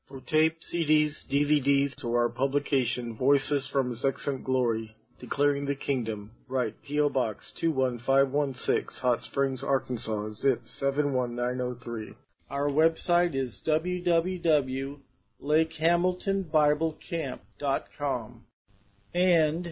For tape, CDs, DVDs, to our publication, Voices from His Excellent Glory, Declaring the Kingdom, write P.O. Box 21516, Hot Springs, Arkansas, zip 71903. Our website is www.lakehamiltonbiblecamp.com and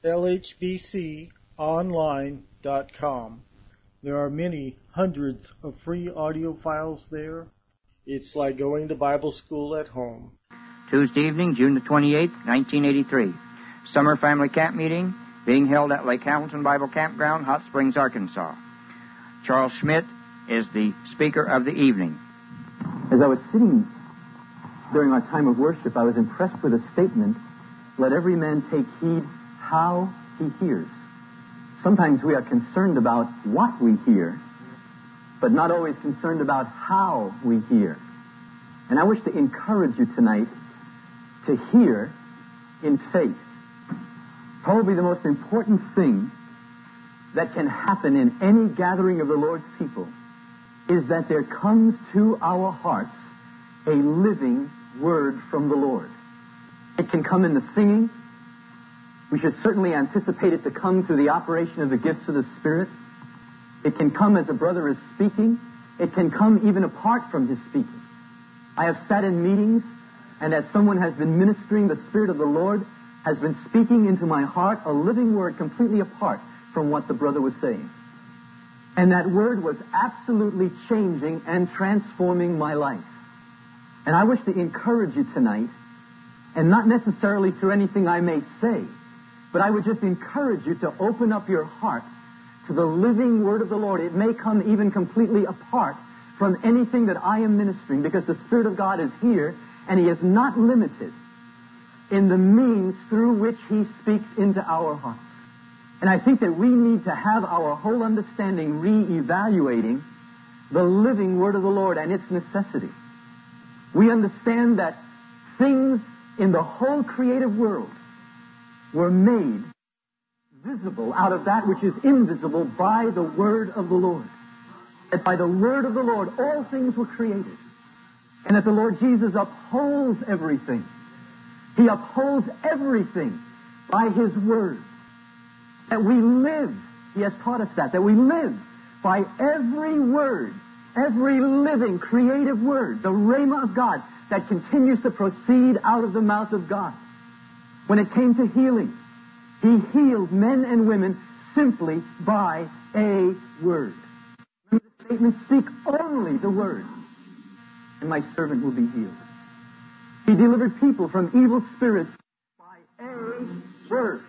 lhbconline.com. There are many hundreds of free audio files there. It's like going to Bible school at home. Tuesday evening, June the 28th, 1983. Summer family camp meeting being held at Lake Hamilton Bible Campground, Hot Springs, Arkansas. Charles Schmidt is the speaker of the evening. As I was sitting during our time of worship, I was impressed with a statement, "Let every man take heed how he hears." Sometimes we are concerned about what we hear, but not always concerned about how we hear. And I wish to encourage you tonight to hear in faith. Probably the most important thing that can happen in any gathering of the Lord's people is that there comes to our hearts a living word from the Lord. It can come in the singing. We should certainly anticipate it to come through the operation of the gifts of the Spirit. It can come as a brother is speaking. It can come even apart from his speaking. I have sat in meetings, and as someone has been ministering, the Spirit of the Lord has been speaking into my heart a living word completely apart from what the brother was saying. And that word was absolutely changing and transforming my life. And I wish to encourage you tonight, and not necessarily through anything I may say, but I would just encourage you to open up your heart to the living word of the Lord. It may come even completely apart from anything that I am ministering, because the Spirit of God is here, and He is not limited in the means through which He speaks into our hearts. And I think that we need to have our whole understanding re-evaluating the living word of the Lord and its necessity. We understand that things in the whole creative world were made visible out of that which is invisible by the word of the Lord. That by the word of the Lord all things were created. And that the Lord Jesus upholds everything. He upholds everything by His word. That we live, He has taught us that we live by every word, every living, creative word, the rhema of God that continues to proceed out of the mouth of God. When it came to healing, He healed men and women simply by a word. Remember the statement, "Speak only the word, and my servant will be healed." He delivered people from evil spirits by a word.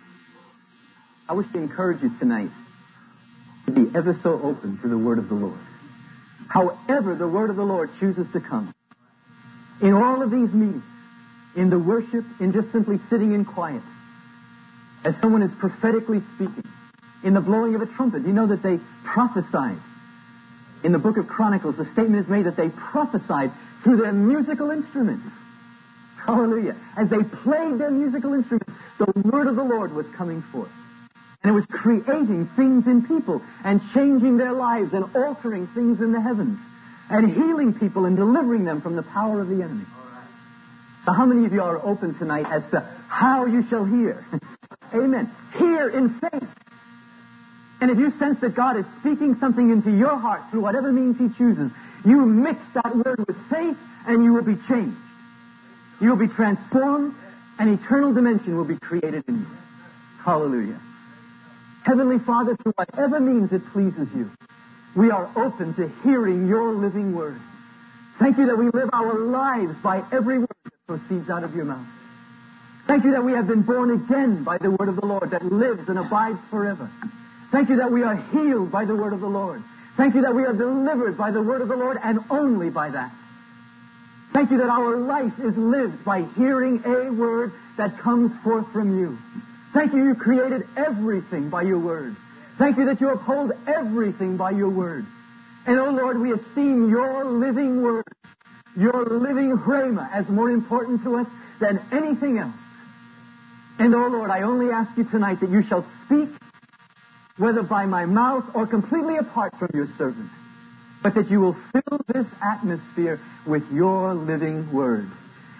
I wish to encourage you tonight to be ever so open to the word of the Lord. However the word of the Lord chooses to come. In all of these meetings, in the worship, in just simply sitting in quiet, as someone is prophetically speaking, in the blowing of a trumpet, you know that they prophesied. In the book of Chronicles, the statement is made that they prophesied through their musical instruments. Hallelujah. As they played their musical instruments, the word of the Lord was coming forth. And it was creating things in people and changing their lives and altering things in the heavens and healing people and delivering them from the power of the enemy. So how many of you are open tonight as to how you shall hear? Amen. Hear in faith. And if you sense that God is speaking something into your heart through whatever means He chooses, you mix that word with faith and you will be changed. You will be transformed. An eternal dimension will be created in you. Hallelujah. Heavenly Father, through whatever means it pleases You, we are open to hearing Your living word. Thank You that we live our lives by every word that proceeds out of Your mouth. Thank You that we have been born again by the word of the Lord that lives and abides forever. Thank You that we are healed by the word of the Lord. Thank You that we are delivered by the word of the Lord and only by that. Thank You that our life is lived by hearing a word that comes forth from You. Thank You created everything by Your word. Thank You that You uphold everything by Your word. And, oh Lord, we esteem Your living word, Your living rhema, as more important to us than anything else. And, oh Lord, I only ask You tonight that You shall speak, whether by my mouth or completely apart from Your servant, but that You will fill this atmosphere with Your living word.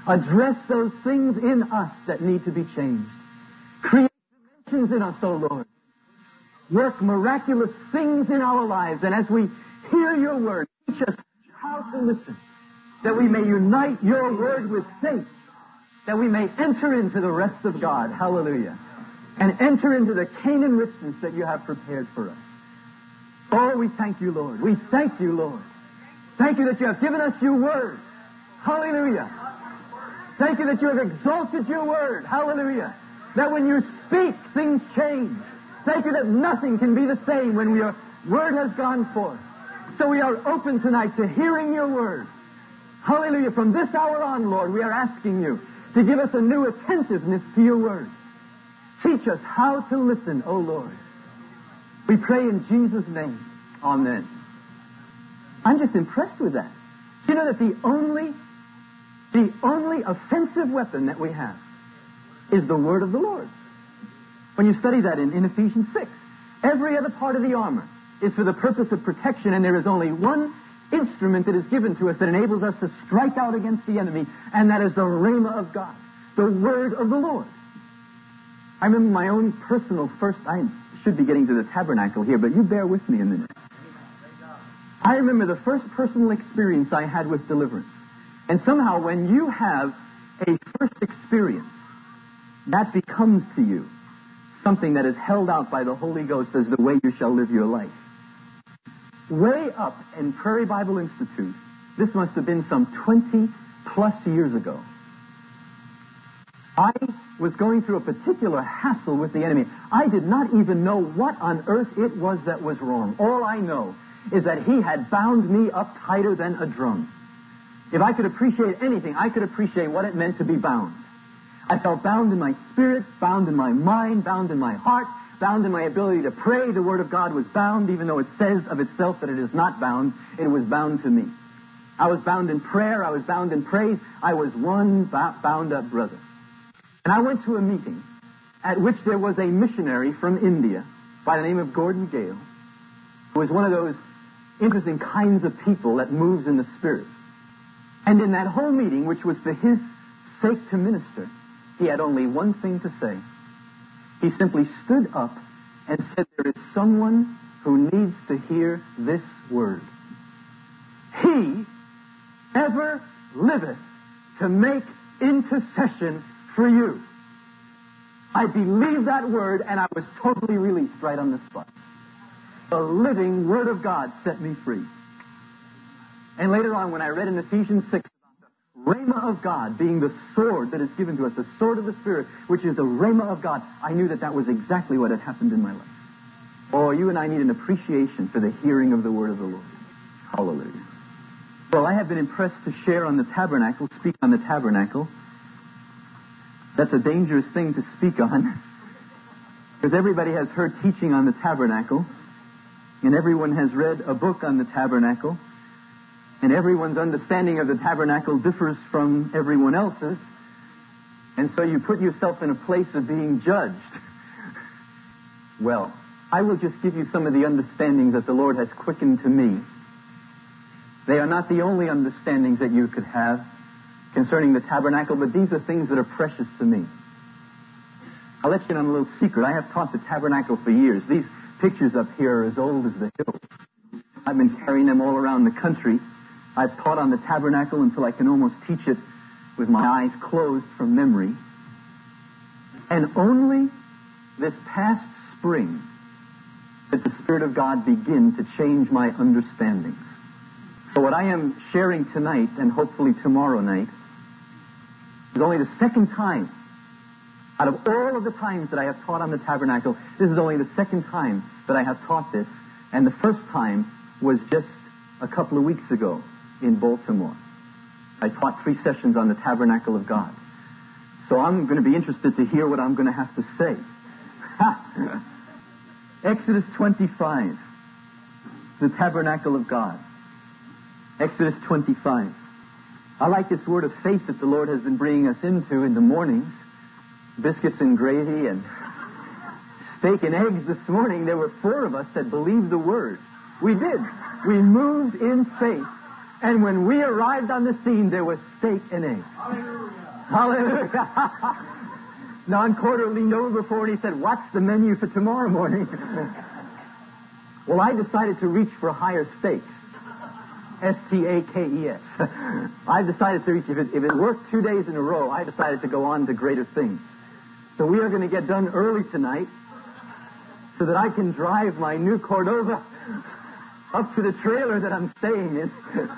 Address those things in us that need to be changed. Create dimensions in us, O Lord. Work miraculous things in our lives. And as we hear your word, teach us how to listen, that we may unite your word with faith, that we may enter into the rest of God. Hallelujah. And enter into the Canaan riches that you have prepared for us. Oh, we thank you, Lord. We thank you, Lord. Thank you that you have given us your word. Hallelujah. Thank you that you have exalted your word. Hallelujah. That when you speak, things change. Thank you that nothing can be the same when your word has gone forth. So we are open tonight to hearing your word. Hallelujah. From this hour on, Lord, we are asking you to give us a new attentiveness to your word. Teach us how to listen, O Lord. We pray in Jesus' name. Amen. I'm just impressed with that. You know that the only offensive weapon that we have is the word of the Lord. When you study that in Ephesians 6, every other part of the armor is for the purpose of protection, and there is only one instrument that is given to us that enables us to strike out against the enemy, and that is the Rhema of God, the word of the Lord. I remember my own personal I should be getting to the tabernacle here, but you bear with me a minute. I remember the first personal experience I had with deliverance. And somehow when you have a first experience, that becomes to you something that is held out by the Holy Ghost as the way you shall live your life. Way up in Prairie Bible Institute, this must have been some 20-plus years ago, I was going through a particular hassle with the enemy. I did not even know what on earth it was that was wrong. All I know is that he had bound me up tighter than a drum. If I could appreciate anything, I could appreciate what it meant to be bound. I felt bound in my spirit, bound in my mind, bound in my heart, bound in my ability to pray. The Word of God was bound, even though it says of itself that it is not bound. It was bound to me. I was bound in prayer. I was bound in praise. I was one bound up brother. And I went to a meeting at which there was a missionary from India by the name of Gordon Gale, who was one of those interesting kinds of people that moves in the Spirit. And in that whole meeting, which was for his sake to minister, he had only one thing to say. He simply stood up and said, there is someone who needs to hear this word. He ever liveth to make intercession for you. I believed that word, and I was totally released right on the spot. The living Word of God set me free. And later on, when I read in Ephesians 6 about the Rhema of God being the sword that is given to us, the sword of the Spirit, which is the Rhema of God, I knew that that was exactly what had happened in my life. Oh, you and I need an appreciation for the hearing of the Word of the Lord. Hallelujah. Well, I have been impressed to share on the tabernacle, speak on the tabernacle. That's a dangerous thing to speak on, because everybody has heard teaching on the tabernacle, and everyone has read a book on the tabernacle, and everyone's understanding of the tabernacle differs from everyone else's, and so you put yourself in a place of being judged. Well, I will just give you some of the understandings that the Lord has quickened to me. They are not the only understandings that you could have concerning the tabernacle, but these are things that are precious to me. I'll let you in on a little secret. I have taught the tabernacle for years. These pictures up here are as old as the hills. I've been carrying them all around the country. I've taught on the tabernacle until I can almost teach it with my eyes closed from memory. And only this past spring did the Spirit of God begin to change my understandings. So what I am sharing tonight, and hopefully tomorrow night, is only the second time, out of all of the times that I have taught on the tabernacle, this is only the second time that I have taught this, and the first time was just a couple of weeks ago in Baltimore. I taught 3 sessions on the tabernacle of God. So I'm going to be interested to hear what I'm going to have to say. Exodus 25, the tabernacle of God. Exodus 25. I like this word of faith that the Lord has been bringing us into in the mornings. Biscuits and gravy and steak and eggs this morning. There were 4 of us that believed the word. We did. We moved in faith. And when we arrived on the scene, there was steak and eggs. Hallelujah. Don Corder leaned over before and he said, "What's the menu for tomorrow morning?" Well, I decided to reach for higher stakes. S-T-A-K-E-S. I decided to reach, if it worked 2 days in a row, I decided to go on to greater things. So we are going to get done early tonight so that I can drive my new Cordova up to the trailer that I'm staying in.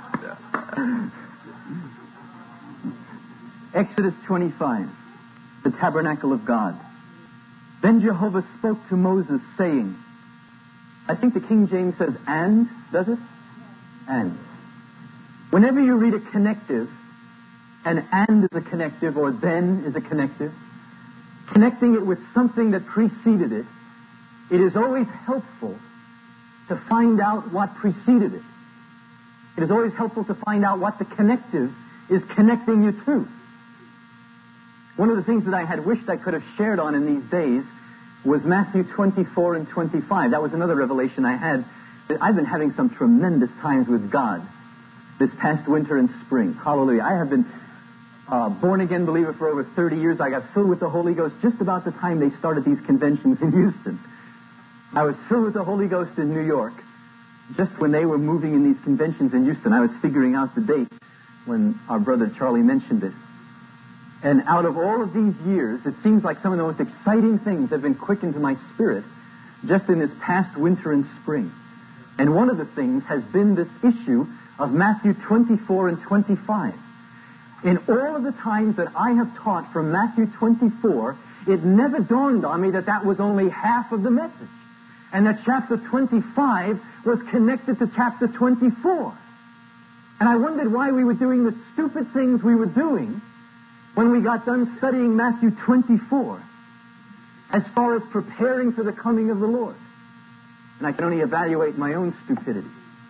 Exodus 25, the tabernacle of God. Then Jehovah spoke to Moses, saying, I think the King James says and, does it? And. Whenever you read a connective, and is a connective, or then is a connective, connecting it with something that preceded it, it is always helpful to find out what preceded it. It is always helpful to find out what the connective is connecting you to. One of the things that I had wished I could have shared on in these days was Matthew 24 and 25. That was another revelation I had. I've been having some tremendous times with God this past winter and spring. Hallelujah. I have been born-again believer for over 30 years. I got filled with the Holy Ghost just about the time they started these conventions in Houston. I was filled with the Holy Ghost in New York just when they were moving in these conventions in Houston. I was figuring out the date when our brother Charlie mentioned it. And out of all of these years, it seems like some of the most exciting things have been quickened to my spirit just in this past winter and spring. And one of the things has been this issue of Matthew 24 and 25. In all of the times that I have taught from Matthew 24, it never dawned on me that that was only half of the message, and that chapter 25 was connected to chapter 24. And I wondered why we were doing the stupid things we were doing when we got done studying Matthew 24 as far as preparing for the coming of the Lord. And I can only evaluate my own stupidity.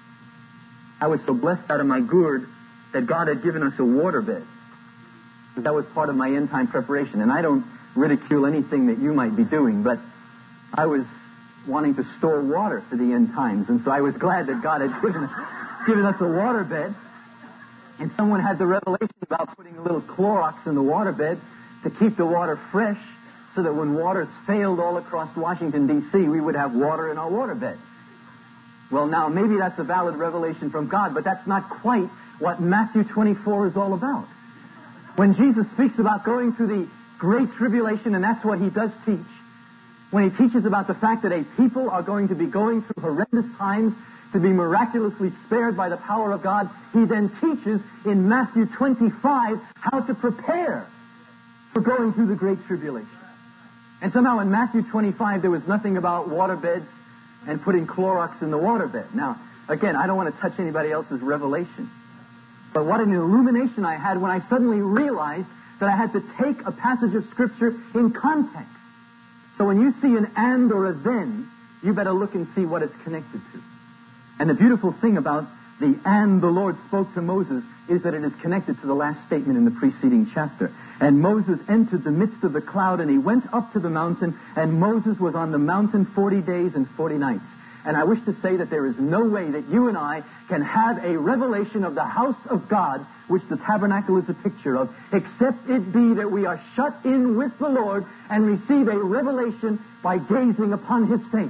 I was so blessed out of my gourd that God had given us a waterbed. That was part of my end-time preparation. And I don't ridicule anything that you might be doing, but I was wanting to store water for the end times. And so I was glad that God had given us a waterbed. And someone had the revelation about putting a little Clorox in the waterbed to keep the water fresh so that when waters failed all across Washington, D.C., we would have water in our waterbed. Well, now, maybe that's a valid revelation from God, but that's not quite what Matthew 24 is all about. When Jesus speaks about going through the great tribulation, and that's what he does teach, when he teaches about the fact that a people are going to be going through horrendous times to be miraculously spared by the power of God, he then teaches in Matthew 25 how to prepare for going through the great tribulation. And somehow in Matthew 25 there was nothing about waterbeds and putting Clorox in the waterbed. Now, again, I don't want to touch anybody else's revelation. But what an illumination I had when I suddenly realized that I had to take a passage of Scripture in context. So when you see an and or a then, you better look and see what it's connected to. And the beautiful thing about the and the Lord spoke to Moses is that it is connected to the last statement in the preceding chapter. And Moses entered the midst of the cloud, and he went up to the mountain, and Moses was on the mountain 40 days and 40 nights. And I wish to say that there is no way that you and I can have a revelation of the house of God, which the tabernacle is a picture of, except it be that we are shut in with the Lord and receive a revelation by gazing upon his face.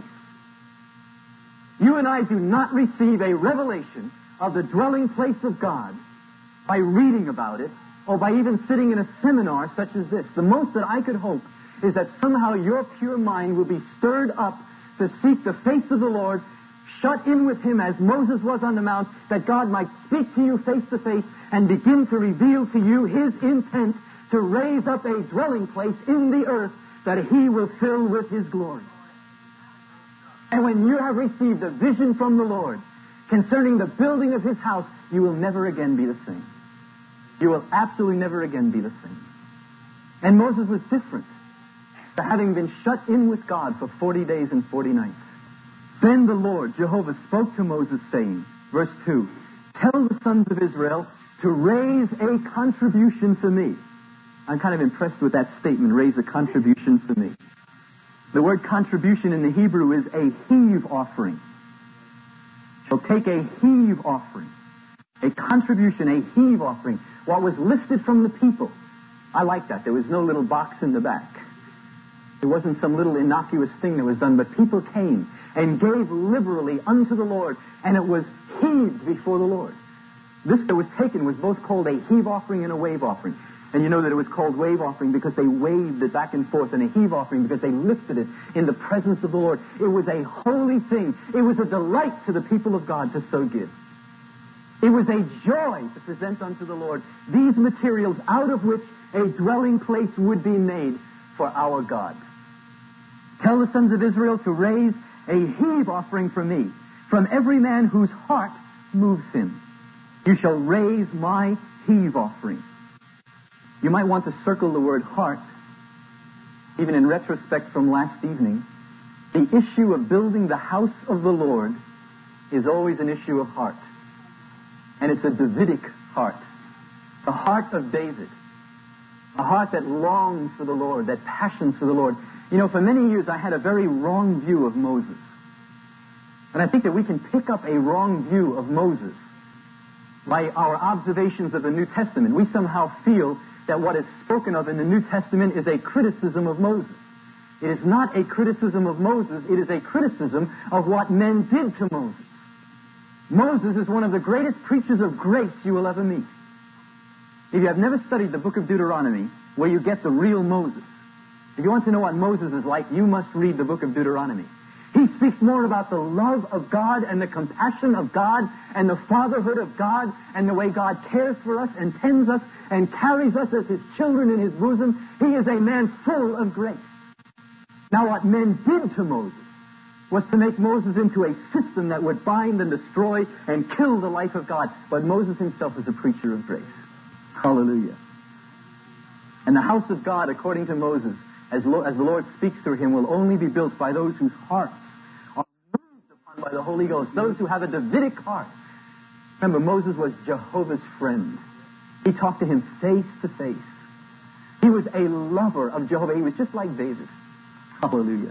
You and I do not receive a revelation of the dwelling place of God by reading about it or by even sitting in a seminar such as this. The most that I could hope is that somehow your pure mind will be stirred up to seek the face of the Lord, shut in with him as Moses was on the mount, that God might speak to you face to face and begin to reveal to you his intent to raise up a dwelling place in the earth that he will fill with his glory. And when you have received a vision from the Lord concerning the building of his house, you will never again be the same. You will absolutely never again be the same. And Moses was different, for having been shut in with God for 40 days and 40 nights. Then the Lord, Jehovah, spoke to Moses, saying, verse 2, tell the sons of Israel to raise a contribution for me. I'm kind of impressed with that statement, raise a contribution for me. The word contribution in the Hebrew is a heave offering. So take a heave offering. A contribution, a heave offering. What was lifted from the people I like that. There was no little box in the back. It wasn't some little innocuous thing that was done, but people came and gave liberally unto the Lord, and it was heaved before the Lord. This that was taken was both called a heave offering and a wave offering. And you know that it was called wave offering because they waved it back and forth, and a heave offering because they lifted it in the presence of the Lord. It was a holy thing. It was a delight to the people of God to so give. It was a joy to present unto the Lord these materials out of which a dwelling place would be made for our God. Tell the sons of Israel to raise a heave offering for me, from every man whose heart moves him. You shall raise my heave offering. You might want to circle the word heart. Even in retrospect from last evening, the issue of building the house of the Lord is always an issue of heart. And it's a Davidic heart. The heart of David. A heart that longs for the Lord, that passions for the Lord. You know, for many years I had a very wrong view of Moses. And I think that we can pick up a wrong view of Moses by our observations of the New Testament. We somehow feel that what is spoken of in the New Testament is a criticism of Moses. It is not a criticism of Moses. It is a criticism of what men did to Moses. Moses is one of the greatest preachers of grace you will ever meet. If you have never studied the book of Deuteronomy, where you get the real Moses, if you want to know what Moses is like, you must read the book of Deuteronomy. He speaks more about the love of God and the compassion of God and the fatherhood of God and the way God cares for us and tends us and carries us as his children in his bosom. He is a man full of grace. Now, what men did to Moses was to make Moses into a system that would bind and destroy and kill the life of God. But Moses himself is a preacher of grace. Hallelujah. And the house of God, according to Moses, as the Lord speaks through him, will only be built by those whose hearts are moved upon by the Holy Ghost, those who have a Davidic heart. Remember, Moses was Jehovah's friend. He talked to him face to face. He was a lover of Jehovah. He was just like David. Hallelujah.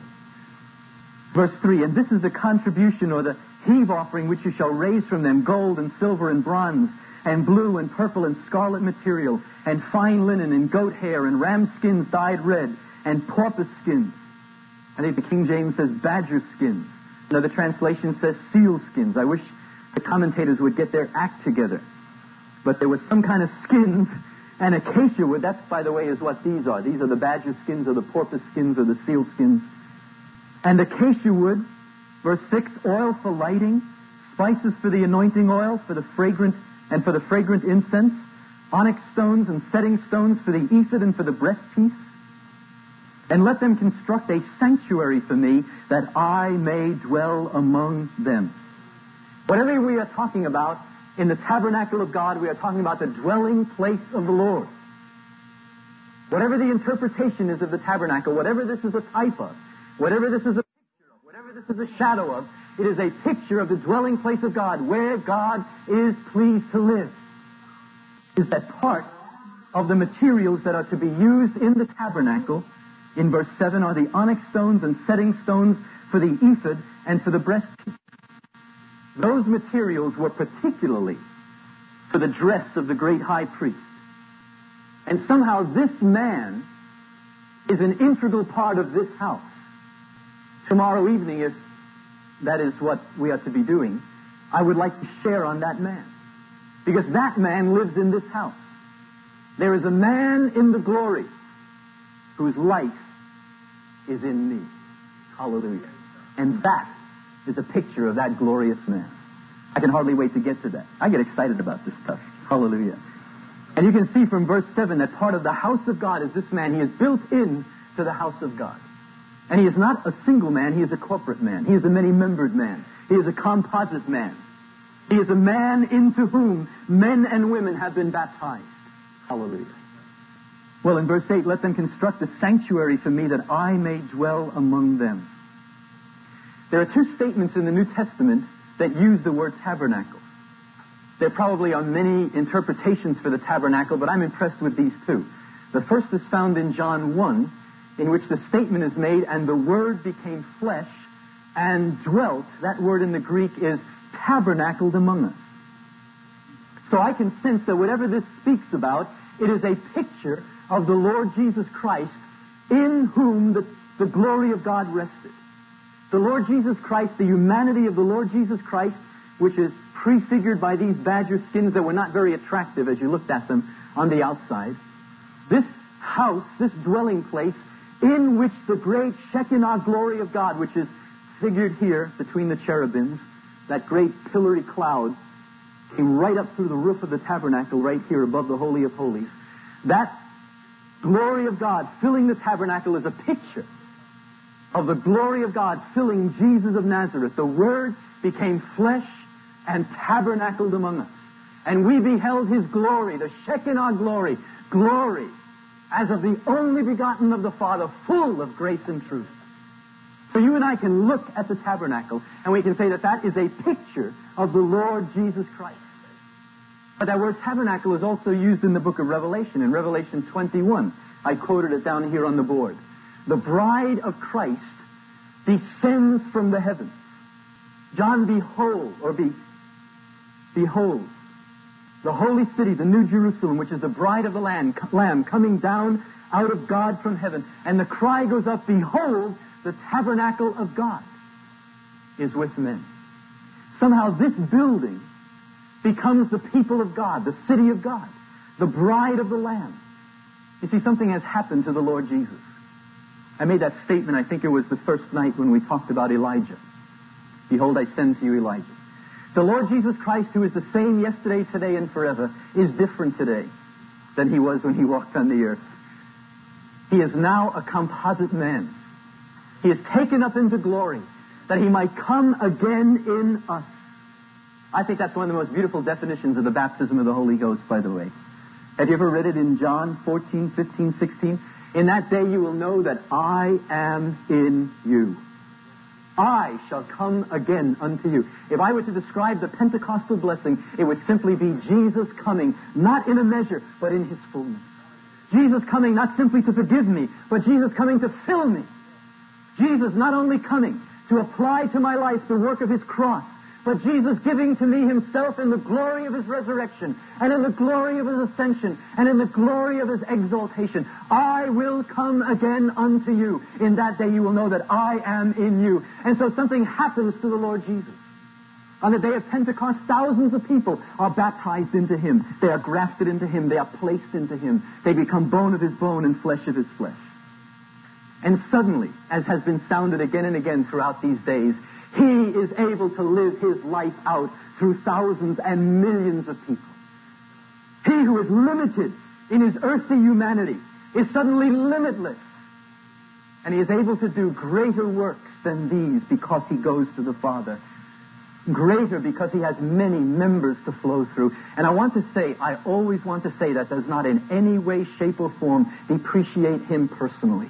Verse 3, and this is the contribution or the heave offering which you shall raise from them, gold and silver and bronze and blue and purple and scarlet material and fine linen and goat hair and ram skins dyed red and porpoise skins. I think the King James says badger skins. Another translation says seal skins. I wish the commentators would get their act together. But there was some kind of skins and acacia wood. That's, by the way, is what these are. These are the badger skins or the porpoise skins or the seal skins. And acacia wood, verse 6, oil for lighting, spices for the anointing oil, for the fragrant incense, onyx stones and setting stones for the ephod and for the breastpiece. And let them construct a sanctuary for me, that I may dwell among them. Whatever we are talking about in the tabernacle of God, we are talking about the dwelling place of the Lord. Whatever the interpretation is of the tabernacle, whatever this is a type of, whatever this is a picture of, whatever this is a shadow of, it is a picture of the dwelling place of God, where God is pleased to live. Is that part of the materials that are to be used in the tabernacle? In verse 7 are the onyx stones and setting stones for the ephod and for the breastpiece. Those materials were particularly for the dress of the great high priest. And somehow this man is an integral part of this house. Tomorrow evening, if that is what we are to be doing, I would like to share on that man. Because that man lives in this house. There is a man in the glory whose life is in me. Hallelujah. And that is a picture of that glorious man. I can hardly wait to get to that. I get excited about this stuff. Hallelujah. And you can see from verse 7 that part of the house of God is this man. He is built in to the house of God. And he is not a single man. He is a corporate man. He is a many-membered man. He is a composite man. He is a man into whom men and women have been baptized. Hallelujah. Well, in verse 8, let them construct a sanctuary for me, that I may dwell among them. There are two statements in the New Testament that use the word tabernacle. There probably are many interpretations for the tabernacle, but I'm impressed with these two. The first is found in John 1, in which the statement is made, and the Word became flesh and dwelt. That word in the Greek is tabernacled among us. So I can sense that whatever this speaks about, it is a picture of the Lord Jesus Christ, in whom the glory of God rested. The Lord Jesus Christ, the humanity of the Lord Jesus Christ, which is prefigured by these badger skins that were not very attractive as you looked at them on the outside. This house, this dwelling place, in which the great Shekinah glory of God, which is figured here between the cherubims, that great pillory cloud, came right up through the roof of the tabernacle right here above the Holy of Holies. That glory of God filling the tabernacle is a picture of the glory of God filling Jesus of Nazareth. The Word became flesh and tabernacled among us. And we beheld His glory, the Shekinah glory, glory as of the only begotten of the Father, full of grace and truth. So you and I can look at the tabernacle and we can say that that is a picture of the Lord Jesus Christ. But that word tabernacle is also used in the book of Revelation. In Revelation 21, I quoted it down here on the board. The bride of Christ descends from the heavens. John, behold, the holy city, the New Jerusalem, which is the bride of the Lamb, coming down out of God from heaven. And the cry goes up, behold, the tabernacle of God is with men. Somehow this building becomes the people of God, the city of God, the bride of the Lamb. You see, something has happened to the Lord Jesus. I made that statement, I think it was the first night when we talked about Elijah. Behold, I send to you Elijah. The Lord Jesus Christ, who is the same yesterday, today, and forever, is different today than He was when He walked on the earth. He is now a composite man. He is taken up into glory that He might come again in us. I think that's one of the most beautiful definitions of the baptism of the Holy Ghost, by the way. Have you ever read it in John 14, 15, 16? In that day you will know that I am in you. I shall come again unto you. If I were to describe the Pentecostal blessing, it would simply be Jesus coming, not in a measure, but in His fullness. Jesus coming not simply to forgive me, but Jesus coming to fill me. Jesus not only coming to apply to my life the work of His cross, but Jesus giving to me Himself in the glory of His resurrection, and in the glory of His ascension, and in the glory of His exaltation. I will come again unto you. In that day you will know that I am in you. And so something happens to the Lord Jesus. On the day of Pentecost, thousands of people are baptized into Him. They are grafted into Him. They are placed into Him. They become bone of His bone and flesh of His flesh. And suddenly, as has been sounded again and again throughout these days, He is able to live His life out through thousands and millions of people. He who is limited in His earthly humanity is suddenly limitless. And He is able to do greater works than these because He goes to the Father. Greater because He has many members to flow through. And I always want to say that does not in any way, shape, or form depreciate Him personally.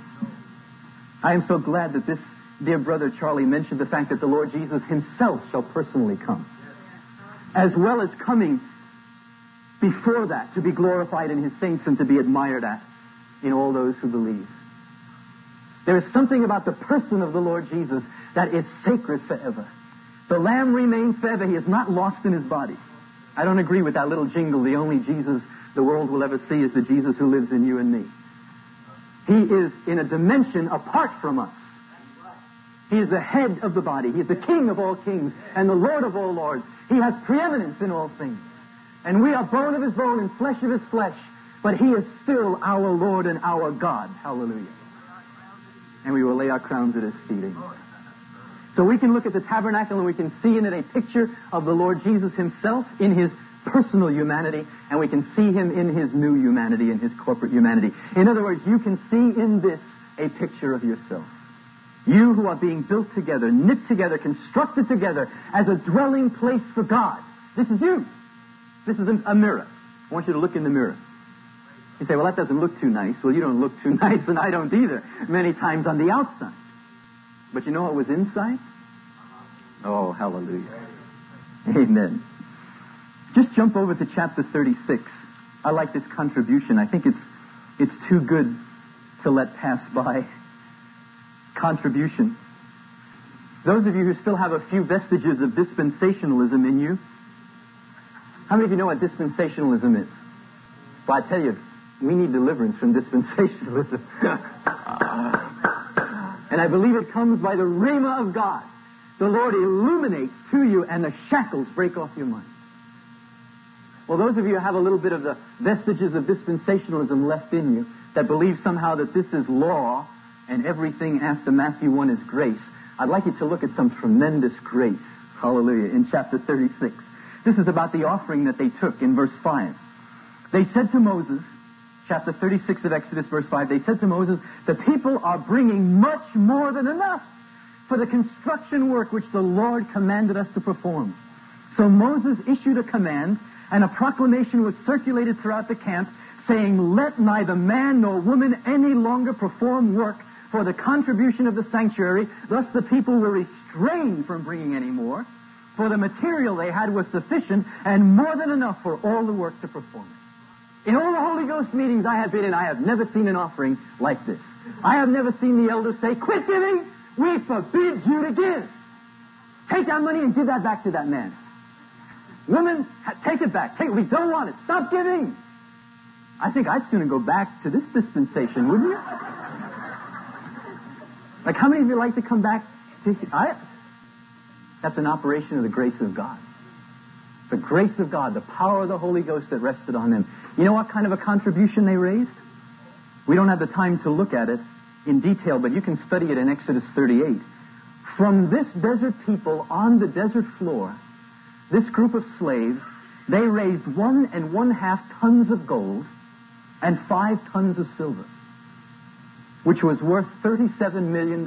I am so glad that this dear brother Charlie mentioned the fact that the Lord Jesus Himself shall personally come, as well as coming before that to be glorified in His saints and to be admired at in all those who believe. There is something about the person of the Lord Jesus that is sacred forever. The Lamb remains forever. He is not lost in His body. I don't agree with that little jingle, the only Jesus the world will ever see is the Jesus who lives in you and me. He is in a dimension apart from us. He is the head of the body. He is the King of all kings and the Lord of all lords. He has preeminence in all things. And we are bone of His bone and flesh of His flesh. But He is still our Lord and our God. Hallelujah. And we will lay our crowns at His feet. So we can look at the tabernacle and we can see in it a picture of the Lord Jesus Himself in His personal humanity, and we can see Him in His new humanity, in His corporate humanity. In other words, you can see in this a picture of yourself. You who are being built together, knit together, constructed together as a dwelling place for God. This is you. This is a mirror. I want you to look in the mirror. You say, well, that doesn't look too nice. Well, you don't look too nice, and I don't either, many times on the outside. But you know what was inside? Oh, hallelujah. Amen. Just jump over to chapter 36. I like this contribution. I think it's too good to let pass by. Contribution. Those of you who still have a few vestiges of dispensationalism in you, how many of you know what dispensationalism is? Well, I tell you, we need deliverance from dispensationalism. And I believe it comes by the Rhema of God. The Lord illuminates to you and the shackles break off your mind. Well, those of you who have a little bit of the vestiges of dispensationalism left in you, that believe somehow that this is law and everything after Matthew 1 is grace, I'd like you to look at some tremendous grace. Hallelujah. In chapter 36. This is about the offering that they took in verse 5. They said to Moses, chapter 36 of Exodus, verse 5, they said to Moses, the people are bringing much more than enough for the construction work which the Lord commanded us to perform. So Moses issued a command, and a proclamation was circulated throughout the camp, saying, let neither man nor woman any longer perform work for the contribution of the sanctuary. Thus the people were restrained from bringing any more, for the material they had was sufficient and more than enough for all the work to perform. In all the Holy Ghost meetings I have been in, I have never seen an offering like this. I have never seen the elders say, quit giving, we forbid you to give. Take that money and give that back to that man. Women, take it back. We don't want it. Stop giving. I think I'd sooner go back to this dispensation, wouldn't you? Like, how many of you like to come back to... That's an operation of the grace of God. The grace of God, the power of the Holy Ghost that rested on them. You know what kind of a contribution they raised? We don't have the time to look at it in detail, but you can study it in Exodus 38. From this desert people on the desert floor, this group of slaves, they raised 1 1/2 tons of gold and 5 tons of silver, which was worth $37 million.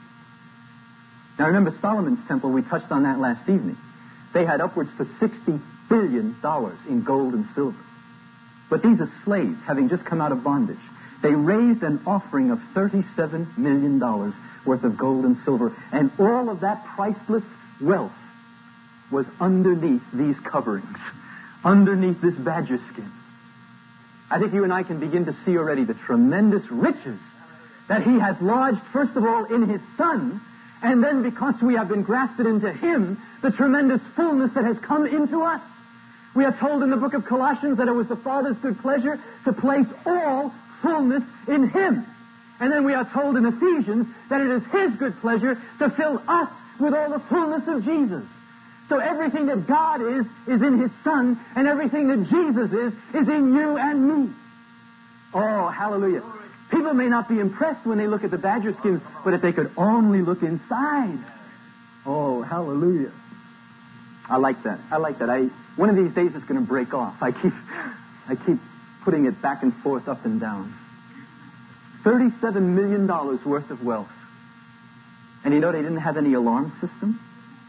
Now remember Solomon's temple, we touched on that last evening. They had upwards to $60 billion in gold and silver. But these are slaves, having just come out of bondage. They raised an offering of $37 million worth of gold and silver, and all of that priceless wealth was underneath these coverings, underneath this badger skin. I think you and I can begin to see already the tremendous riches that He has lodged, first of all, in His Son, and then because we have been grafted into Him, the tremendous fullness that has come into us. We are told in the book of Colossians that it was the Father's good pleasure to place all fullness in Him. And then we are told in Ephesians that it is His good pleasure to fill us with all the fullness of Jesus. So everything that God is in His Son, and everything that Jesus is in you and me. Oh, hallelujah. People may not be impressed when they look at the badger skins, but if they could only look inside. Oh, hallelujah. I like that. One of these days it's going to break off. I keep putting it back and forth, up and down. $37 million worth of wealth. And you know they didn't have any alarm system?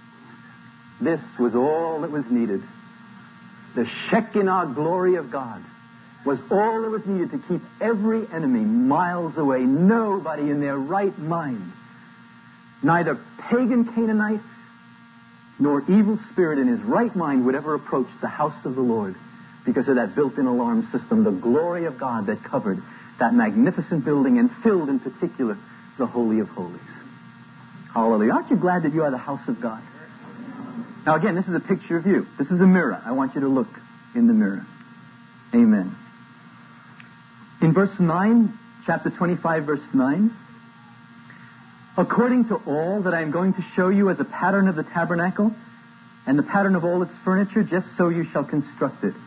This was all that was needed. The Shekinah glory of God was all that was needed to keep every enemy miles away. Nobody in their right mind, neither pagan Canaanite nor evil spirit in his right mind would ever approach the house of the Lord because of that built-in alarm system, the glory of God that covered that magnificent building and filled in particular the Holy of Holies. Hallelujah. Aren't you glad that you are the house of God? Now again, this is a picture of you. This is a mirror. I want you to look in the mirror. Amen. In verse 9, chapter 25, verse 9, according to all that I am going to show you as a pattern of the tabernacle and the pattern of all its furniture, just so you shall construct it.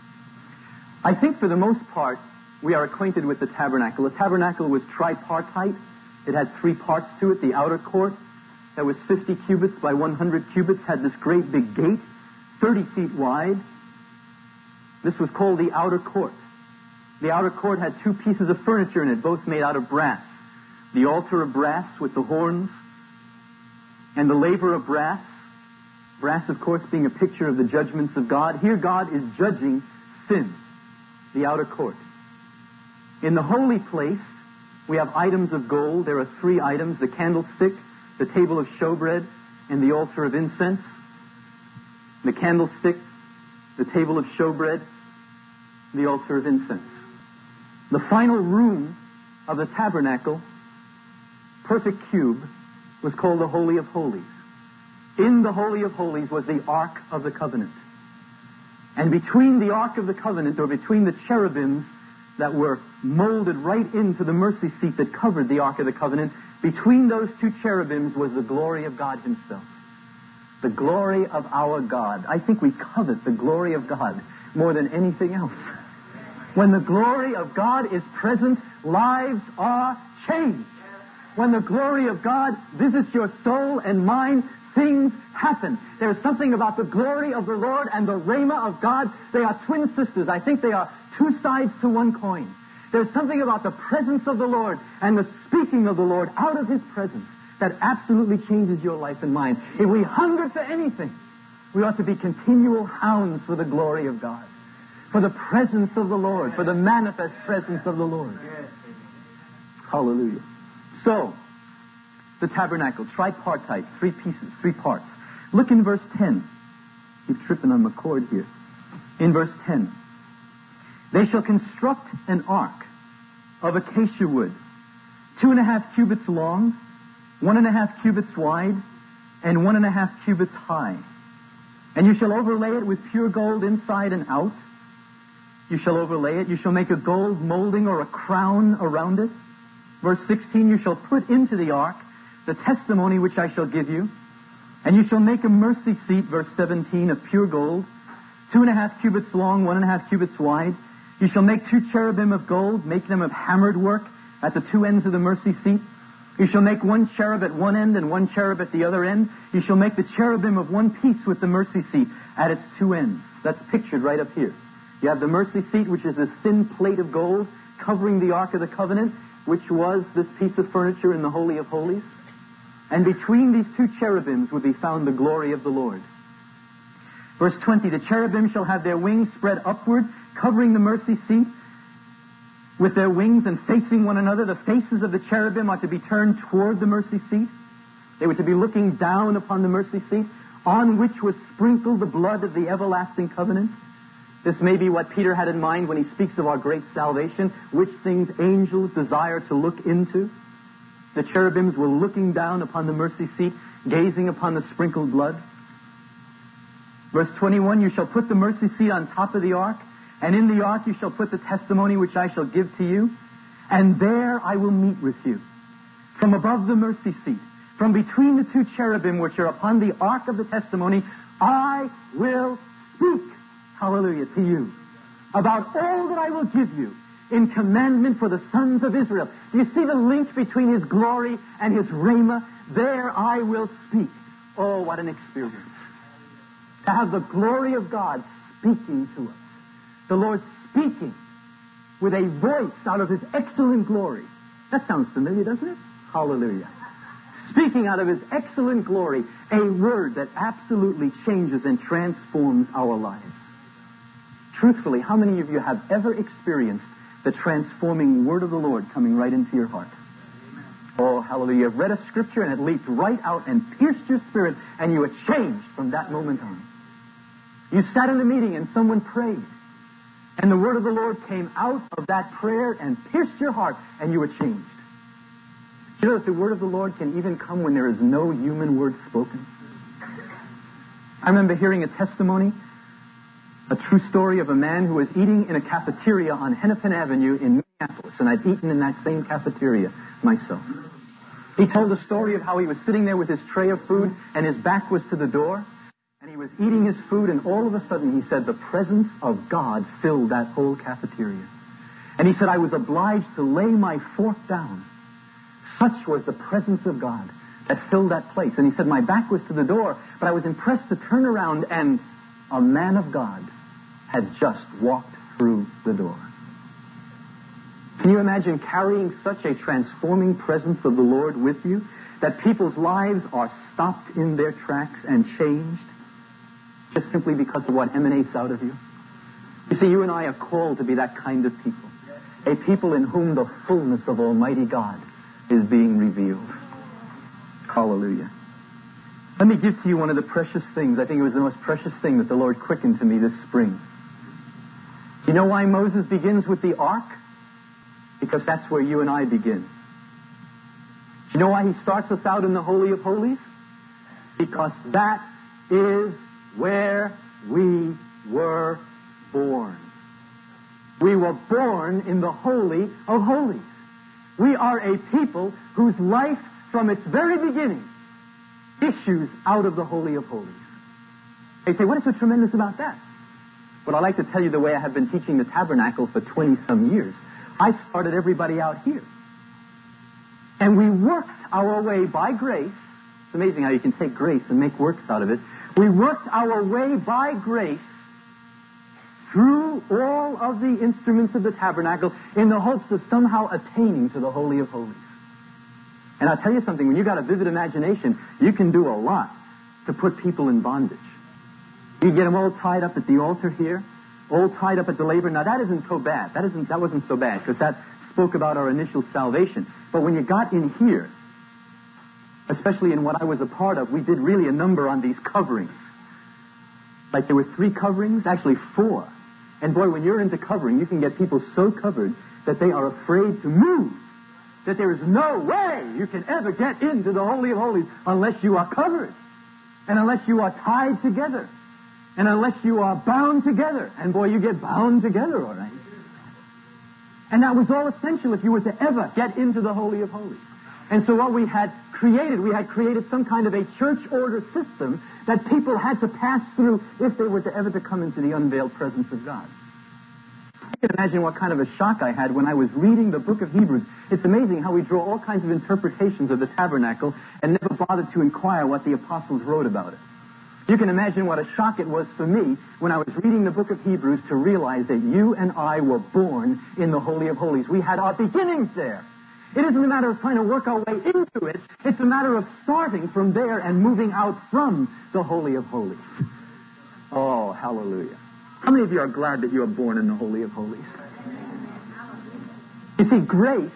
I think for the most part, we are acquainted with the tabernacle. The tabernacle was tripartite. It had 3 parts to it. The outer court, that was 50 cubits by 100 cubits, had this great big gate, 30 feet wide. This was called the outer court. The outer court had 2 pieces of furniture in it, both made out of brass. The altar of brass with the horns, and the laver of brass. Brass, of course, being a picture of the judgments of God. Here God is judging sin, the outer court. In the holy place, we have items of gold. There are 3 items: the candlestick, the table of showbread, and the altar of incense. The candlestick, the table of showbread, the altar of incense. The final room of the tabernacle, perfect cube, was called the Holy of Holies. In the Holy of Holies was the Ark of the Covenant. And between the Ark of the Covenant, or between the cherubims, that were molded right into the mercy seat that covered the Ark of the Covenant, between those two cherubims was the glory of God himself. The glory of our God. I think we covet the glory of God more than anything else. When the glory of God is present, lives are changed. When the glory of God visits your soul and mind, things happen. There's something about the glory of the Lord and the Rhema of God. They are twin sisters. I think they are two sides to one coin. There's something about the presence of the Lord and the speaking of the Lord out of his presence that absolutely changes your life and mine. If we hunger for anything, we ought to be continual hounds for the glory of God, for the presence of the Lord, for the manifest presence of the Lord. Hallelujah. So, the tabernacle, tripartite, 3 pieces, 3 parts. Look in verse 10. Keep tripping on the cord here. In verse 10. They shall construct an ark of acacia wood, 2.5 cubits long, 1.5 cubits wide, and 1.5 cubits high. And you shall overlay it with pure gold inside and out. You shall overlay it. You shall make a gold molding or a crown around it. Verse 16, you shall put into the ark the testimony which I shall give you. And you shall make a mercy seat, verse 17, of pure gold, 2.5 cubits long, 1.5 cubits wide. You shall make 2 cherubim of gold, make them of hammered work at the 2 ends of the mercy seat. You shall make 1 cherub at one end and 1 cherub at the other end. You shall make the cherubim of one piece with the mercy seat at its 2 ends. That's pictured right up here. You have the mercy seat, which is this thin plate of gold covering the Ark of the Covenant, which was this piece of furniture in the Holy of Holies. And between these 2 cherubims would be found the glory of the Lord. Verse 20, the cherubim shall have their wings spread upward, covering the mercy seat with their wings and facing one another. The faces of the cherubim are to be turned toward the mercy seat. They were to be looking down upon the mercy seat, on which was sprinkled the blood of the everlasting covenant. This may be what Peter had in mind when he speaks of our great salvation, which things angels desire to look into. The cherubims were looking down upon the mercy seat, gazing upon the sprinkled blood. Verse 21, you shall put the mercy seat on top of the ark, and in the ark you shall put the testimony which I shall give to you, and there I will meet with you. From above the mercy seat, from between the 2 cherubim which are upon the ark of the testimony, I will speak, hallelujah, to you, about all that I will give you in commandment for the sons of Israel. Do you see the link between his glory and his rhema? There I will speak. Oh, what an experience. To have the glory of God speaking to us. The Lord speaking with a voice out of his excellent glory. That sounds familiar, doesn't it? Hallelujah. Speaking out of his excellent glory, a word that absolutely changes and transforms our lives. Truthfully, how many of you have ever experienced the transforming word of the Lord coming right into your heart? Oh, hallelujah. You've read a scripture and it leaped right out and pierced your spirit, and you were changed from that moment on. You sat in a meeting and someone prayed, and the word of the Lord came out of that prayer and pierced your heart, and you were changed. You know that the word of the Lord can even come when there is no human word spoken? I remember hearing a testimony, a true story of a man who was eating in a cafeteria on Hennepin Avenue in Minneapolis, and I'd eaten in that same cafeteria myself. He told a story of how he was sitting there with his tray of food, and his back was to the door, and he was eating his food, and all of a sudden, he said, the presence of God filled that whole cafeteria. And he said, I was obliged to lay my fork down. Such was the presence of God that filled that place. And he said, my back was to the door, but I was impressed to turn around, and a man of God had just walked through the door. Can you imagine carrying such a transforming presence of the Lord with you, that people's lives are stopped in their tracks and changed just simply because of what emanates out of you? You see, you and I are called to be that kind of people. A people in whom the fullness of Almighty God is being revealed. Hallelujah. Let me give to you one of the precious things. I think it was the most precious thing that the Lord quickened to me this spring. You know why Moses begins with the ark? Because that's where you and I begin. Do you know why he starts us out in the Holy of Holies? Because that is where we were born. We were born in the Holy of Holies. We are a people whose life from its very beginning issues out of the Holy of Holies. They say, what is so tremendous about that? But I'd like to tell you the way I have been teaching the tabernacle for 20-some years. I started everybody out here. And we worked our way by grace. It's amazing how you can take grace and make works out of it. We worked our way by grace through all of the instruments of the tabernacle in the hopes of somehow attaining to the Holy of Holies. And I'll tell you something, when you've got a vivid imagination, you can do a lot to put people in bondage. You get them all tied up at the altar here, all tied up at the laver. Now that isn't so bad. That wasn't so bad, because that spoke about our initial salvation. But when you got in here, especially in what I was a part of, we did really a number on these coverings. Like there were 3 coverings, actually 4. And boy, when you're into covering, you can get people so covered that they are afraid to move. That there is no way you can ever get into the Holy of Holies unless you are covered. And unless you are tied together. And unless you are bound together. And boy, you get bound together, all right. And that was all essential if you were to ever get into the Holy of Holies. And so what we had created some kind of a church order system that people had to pass through if they were to ever to come into the unveiled presence of God. You can imagine what kind of a shock I had when I was reading the book of Hebrews. It's amazing how we draw all kinds of interpretations of the tabernacle and never bothered to inquire what the apostles wrote about it. You can imagine what a shock it was for me when I was reading the book of Hebrews to realize that you and I were born in the Holy of Holies. We had our beginnings there. It isn't a matter of trying to work our way into it. It's a matter of starting from there and moving out from the Holy of Holies. Oh, hallelujah. How many of you are glad that you are born in the Holy of Holies? You see, grace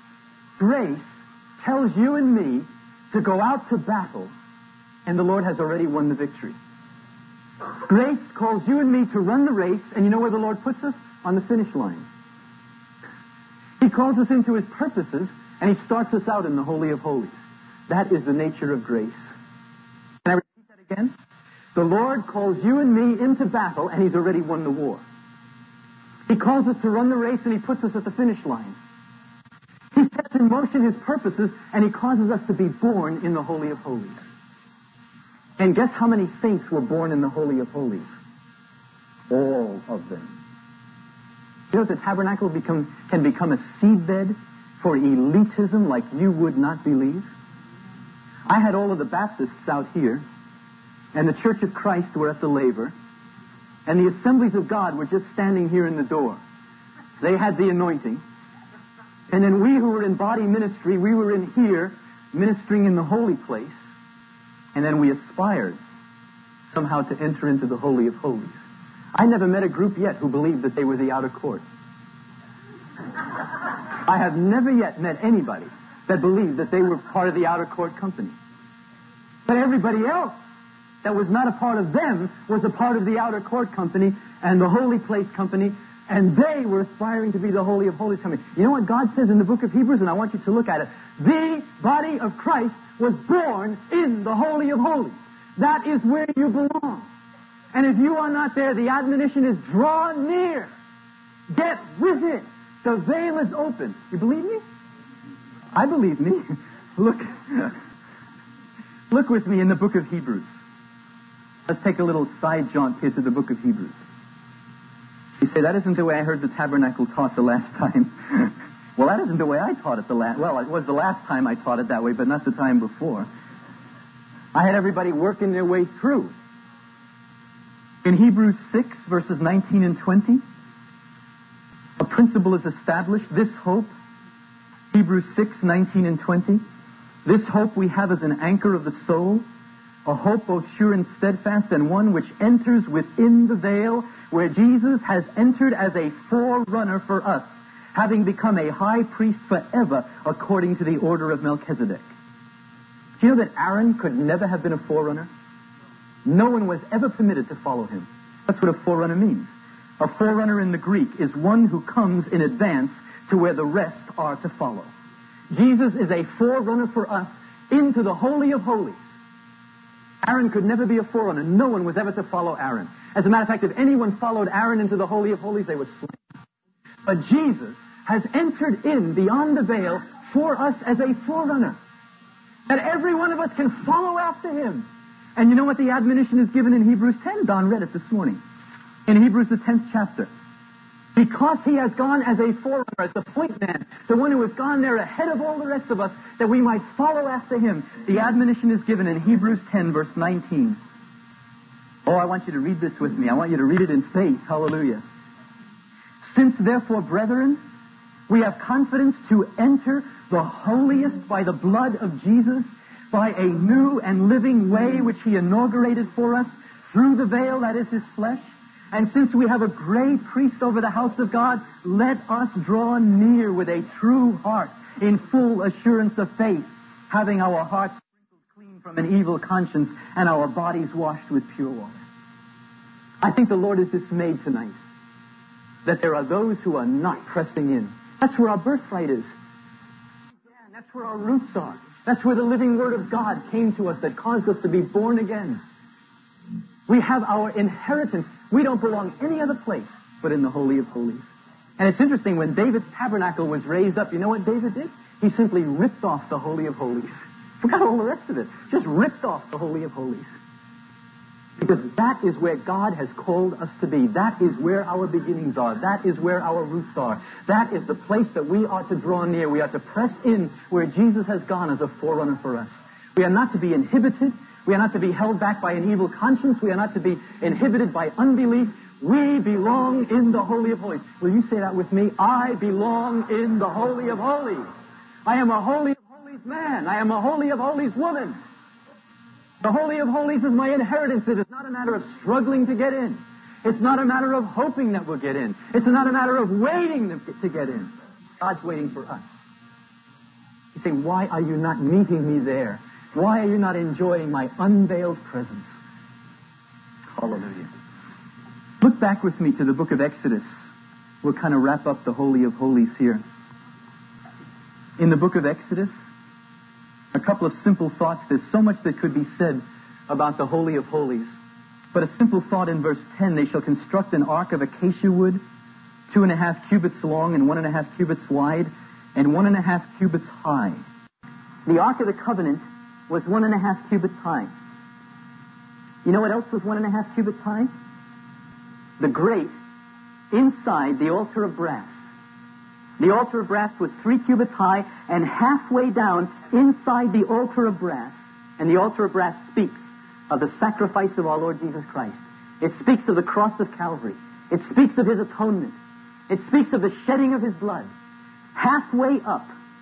tells you and me to go out to battle, and the Lord has already won the victory. Grace calls you and me to run the race, and you know where the Lord puts us? On the finish line. He calls us into His purposes, and He starts us out in the Holy of Holies. That is the nature of grace. Can I repeat that again? The Lord calls you and me into battle, and He's already won the war. He calls us to run the race, and He puts us at the finish line. He sets in motion His purposes, and He causes us to be born in the Holy of Holies. And guess how many saints were born in the Holy of Holies? All of them. You know, the tabernacle can become a seedbed for elitism like you would not believe. I had all of the Baptists out here, and the Church of Christ were at the laver, and the Assemblies of God were just standing here in the door. They had the anointing. And then we who were in body ministry, we were in here ministering in the holy place, and then we aspired somehow to enter into the Holy of Holies. I never met a group yet who believed that they were the outer court. I have never yet met anybody that believed that they were part of the outer court company. But everybody else that was not a part of them was a part of the outer court company and the holy place company, and they were aspiring to be the Holy of Holies company. You know what God says in the book of Hebrews, and I want you to look at it. The body of Christ was born in the Holy of Holies. That is where you belong. And if you are not there, the admonition is draw near. Get with it. The veil is open. You believe me? I believe me. Look with me in the book of Hebrews. Let's take a little side jaunt here to the book of Hebrews. You say, that isn't the way I heard the tabernacle taught the last time. Well, that isn't the way I taught it Well, it was the last time I taught it that way, but not the time before. I had everybody working their way through. In Hebrews 6, verses 19 and 20, a principle is established. This hope, Hebrews 6, 19 and 20, this hope we have as an anchor of the soul, a hope both sure and steadfast, and one which enters within the veil, where Jesus has entered as a forerunner for us, having become a high priest forever according to the order of Melchizedek. Do you know that Aaron could never have been a forerunner? No one was ever permitted to follow him. That's what a forerunner means. A forerunner in the Greek is one who comes in advance to where the rest are to follow. Jesus is a forerunner for us into the Holy of Holies. Aaron could never be a forerunner. No one was ever to follow Aaron. As a matter of fact, if anyone followed Aaron into the Holy of Holies, they were slain. But Jesus has entered in beyond the veil for us as a forerunner. That every one of us can follow after him. And you know what the admonition is given in Hebrews 10? Don read it this morning. In Hebrews, the 10th chapter. Because he has gone as a forerunner, as the point man, the one who has gone there ahead of all the rest of us, that we might follow after him. The admonition is given in Hebrews 10, verse 19. Oh, I want you to read this with me. I want you to read it in faith. Hallelujah. Since, therefore, brethren, we have confidence to enter the holiest by the blood of Jesus, by a new and living way which he inaugurated for us through the veil that is his flesh. And since we have a great priest over the house of God, let us draw near with a true heart in full assurance of faith, having our hearts sprinkled clean from an evil conscience and our bodies washed with pure water. I think the Lord is dismayed tonight that there are those who are not pressing in. That's where our birthright is. That's where our roots are. That's where the living Word of God came to us that caused us to be born again. We have our inheritance. We don't belong any other place but in the Holy of Holies. And it's interesting, when David's tabernacle was raised up, you know what David did? He simply ripped off the Holy of Holies. Forgot all the rest of it. Just ripped off the Holy of Holies. Because that is where God has called us to be. That is where our beginnings are. That is where our roots are. That is the place that we are to draw near. We are to press in where Jesus has gone as a forerunner for us. We are not to be inhibited. We are not to be held back by an evil conscience. We are not to be inhibited by unbelief. We belong in the Holy of Holies. Will you say that with me? I belong in the Holy of Holies. I am a Holy of Holies man. I am a Holy of Holies woman. The Holy of Holies is my inheritance. It is not a matter of struggling to get in. It's not a matter of hoping that we'll get in. It's not a matter of waiting to get in. God's waiting for us. You say, why are you not meeting me there? Why are you not enjoying my unveiled presence? Hallelujah. Look back with me to the book of Exodus. We'll kind of wrap up the Holy of Holies here. In the book of Exodus, a couple of simple thoughts. There's so much that could be said about the Holy of Holies. But a simple thought in verse 10, they shall construct an ark of acacia wood, 2.5 cubits long and 1.5 cubits wide, and 1.5 cubits high. The Ark of the Covenant was 1.5 cubits high. You know what else was 1.5 cubits high? The grate inside the altar of brass. The altar of brass was 3 cubits high, and halfway down inside the altar of brass, and the altar of brass speaks of the sacrifice of our Lord Jesus Christ. It speaks of the cross of Calvary. It speaks of his atonement. It speaks of the shedding of his blood. Halfway up,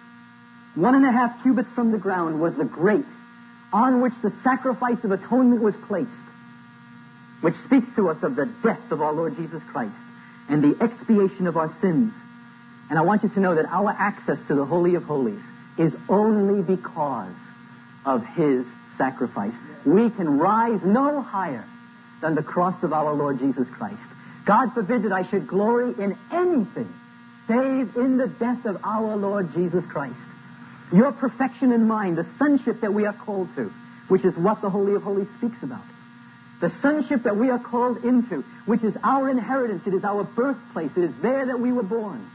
1.5 cubits from the ground, was the grate on which the sacrifice of atonement was placed, which speaks to us of the death of our Lord Jesus Christ and the expiation of our sins. And I want you to know that our access to the Holy of Holies is only because of his sacrifice. We can rise no higher than the cross of our Lord Jesus Christ. God forbid that I should glory in anything save in the death of our Lord Jesus Christ. Your perfection and mine, the sonship that we are called to, which is what the Holy of Holies speaks about. The sonship that we are called into, which is our inheritance. It is our birthplace. It is there that we were born.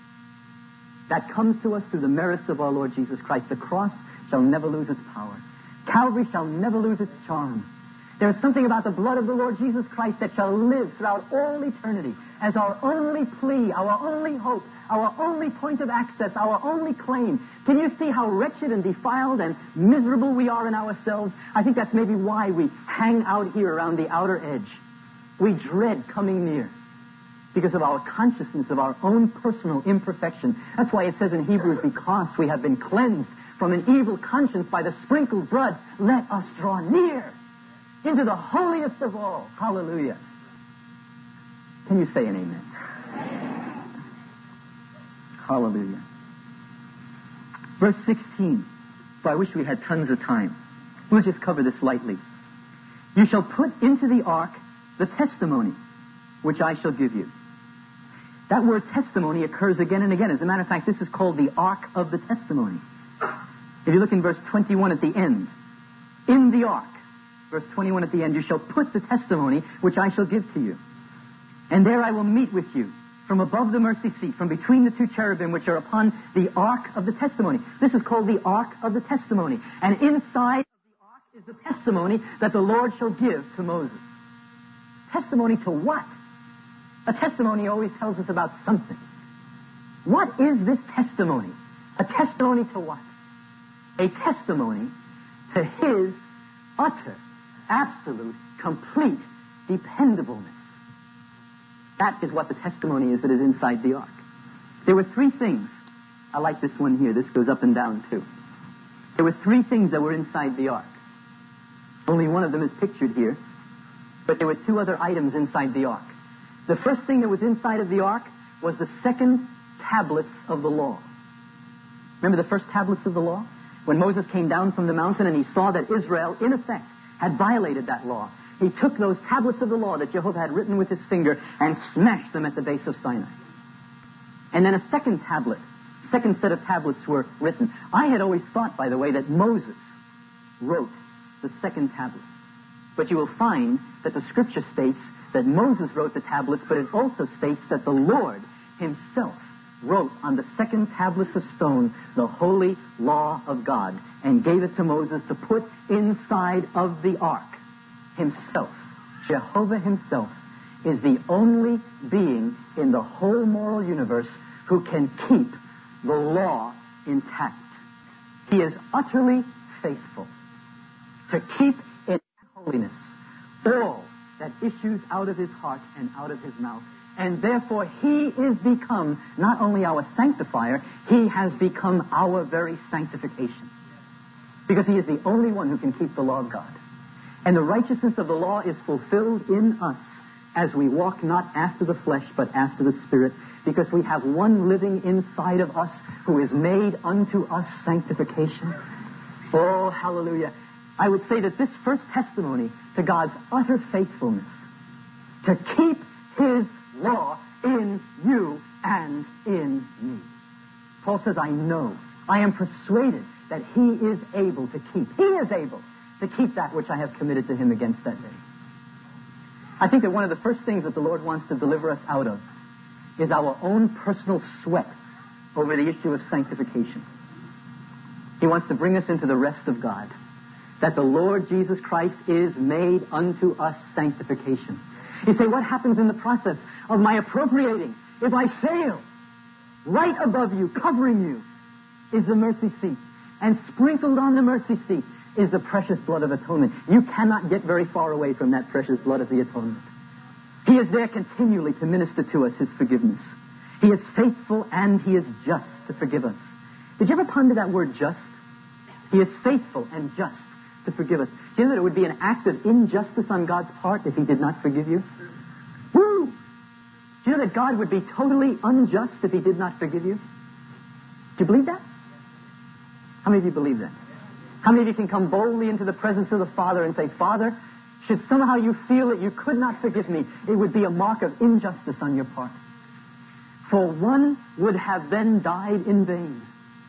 That comes to us through the merits of our Lord Jesus Christ. The cross shall never lose its power. Calvary shall never lose its charm. There is something about the blood of the Lord Jesus Christ that shall live throughout all eternity as our only plea, our only hope, our only point of access, our only claim. Can you see how wretched and defiled and miserable we are in ourselves? I think that's maybe why we hang out here around the outer edge. We dread coming near because of our consciousness of our own personal imperfection. That's why it says in Hebrews, because we have been cleansed from an evil conscience by the sprinkled blood, let us draw near into the holiest of all. Hallelujah. Can you say an amen? Amen. Hallelujah. Verse 16. So I wish we had tons of time. We'll just cover this lightly. You shall put into the ark the testimony which I shall give you. That word testimony occurs again and again. As a matter of fact, this is called the Ark of the Testimony. If you look in verse 21 at the end, in the ark, verse 21 at the end, you shall put the testimony which I shall give to you. And there I will meet with you, from above the mercy seat, from between the two cherubim which are upon the ark of the testimony. This is called the ark of the testimony. And inside of the ark is the testimony that the Lord shall give to Moses. Testimony to what? A testimony always tells us about something. What is this testimony? A testimony to what? A testimony to His utter, absolute, complete dependableness. That is what the testimony is that is inside the ark. There were three things. I like this one here. This goes up and down too. There were three things that were inside the ark. Only one of them is pictured here. But there were two other items inside the ark. The first thing that was inside of the ark was the second tablets of the law. Remember the first tablets of the law? When Moses came down from the mountain and he saw that Israel, in effect, had violated that law, he took those tablets of the law that Jehovah had written with his finger and smashed them at the base of Sinai. And then a second set of tablets were written. I had always thought, by the way, that Moses wrote the second tablet. But you will find that the Scripture states that Moses wrote the tablets, but it also states that the Lord Himself wrote on the second tablets of stone the holy law of God and gave it to Moses to put inside of the ark. Himself, Jehovah Himself, is the only being in the whole moral universe who can keep the law intact. He is utterly faithful to keep in holiness all that issues out of His heart and out of His mouth. And therefore He is become not only our sanctifier, He has become our very sanctification. Because He is the only one who can keep the law of God. And the righteousness of the law is fulfilled in us as we walk not after the flesh, but after the Spirit, because we have one living inside of us who is made unto us sanctification. Oh, hallelujah. I would say that this first testimony to God's utter faithfulness, to keep His law in you and in me. Paul says, I know, I am persuaded that He is able to keep. He is able to keep that which I have committed to Him against that day. I think that one of the first things that the Lord wants to deliver us out of is our own personal sweat over the issue of sanctification. He wants to bring us into the rest of God, that the Lord Jesus Christ is made unto us sanctification. You say, what happens in the process of my appropriating? If I fail, right above you, covering you, is the mercy seat. And sprinkled on the mercy seat is the precious blood of atonement. You cannot get very far away from that precious blood of the atonement. He is there continually to minister to us His forgiveness. He is faithful and He is just to forgive us. Did you ever ponder that word just? He is faithful and just to forgive us. Do you know that it would be an act of injustice on God's part if He did not forgive you? Woo! Do you know that God would be totally unjust if He did not forgive you? Do you believe that? How many of you believe that? How many of you can come boldly into the presence of the Father and say, Father, should somehow you feel that you could not forgive me, it would be a mark of injustice on your part. For one would have then died in vain.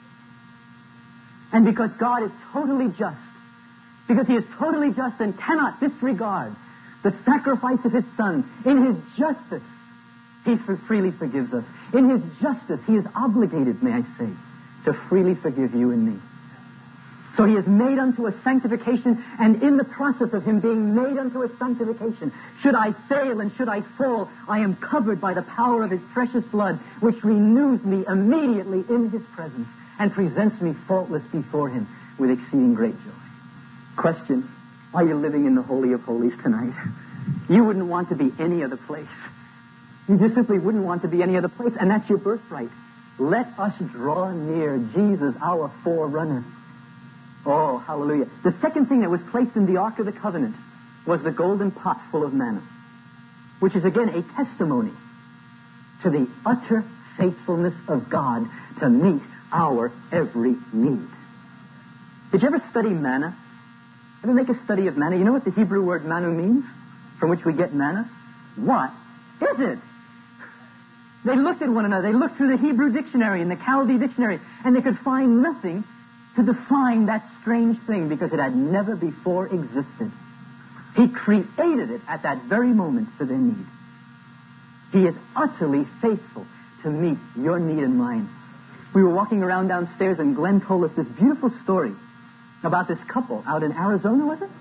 And because God is totally just, because He is totally just and cannot disregard the sacrifice of His Son, in His justice, He freely forgives us. In His justice, He is obligated, may I say, to freely forgive you and me. So He is made unto a sanctification, and in the process of Him being made unto a sanctification, should I fail and should I fall, I am covered by the power of His precious blood, which renews me immediately in His presence and presents me faultless before Him with exceeding great joy. Question, are you living in the Holy of Holies tonight? You wouldn't want to be any other place. You just simply wouldn't want to be any other place, and that's your birthright. Let us draw near Jesus, our forerunner. Oh, hallelujah. The second thing that was placed in the Ark of the Covenant was the golden pot full of manna, which is again a testimony to the utter faithfulness of God to meet our every need. Did you ever study manna? Ever make a study of manna? You know what the Hebrew word manu means? From which we get manna? What is it? They looked at one another. They looked through the Hebrew dictionary and the Chaldee dictionary, and they could find nothing to define that strange thing because it had never before existed. He created it at that very moment for their need. He is utterly faithful to meet your need and mine. We were walking around downstairs, and Glenn told us this beautiful story about this couple out in Arizona, was it?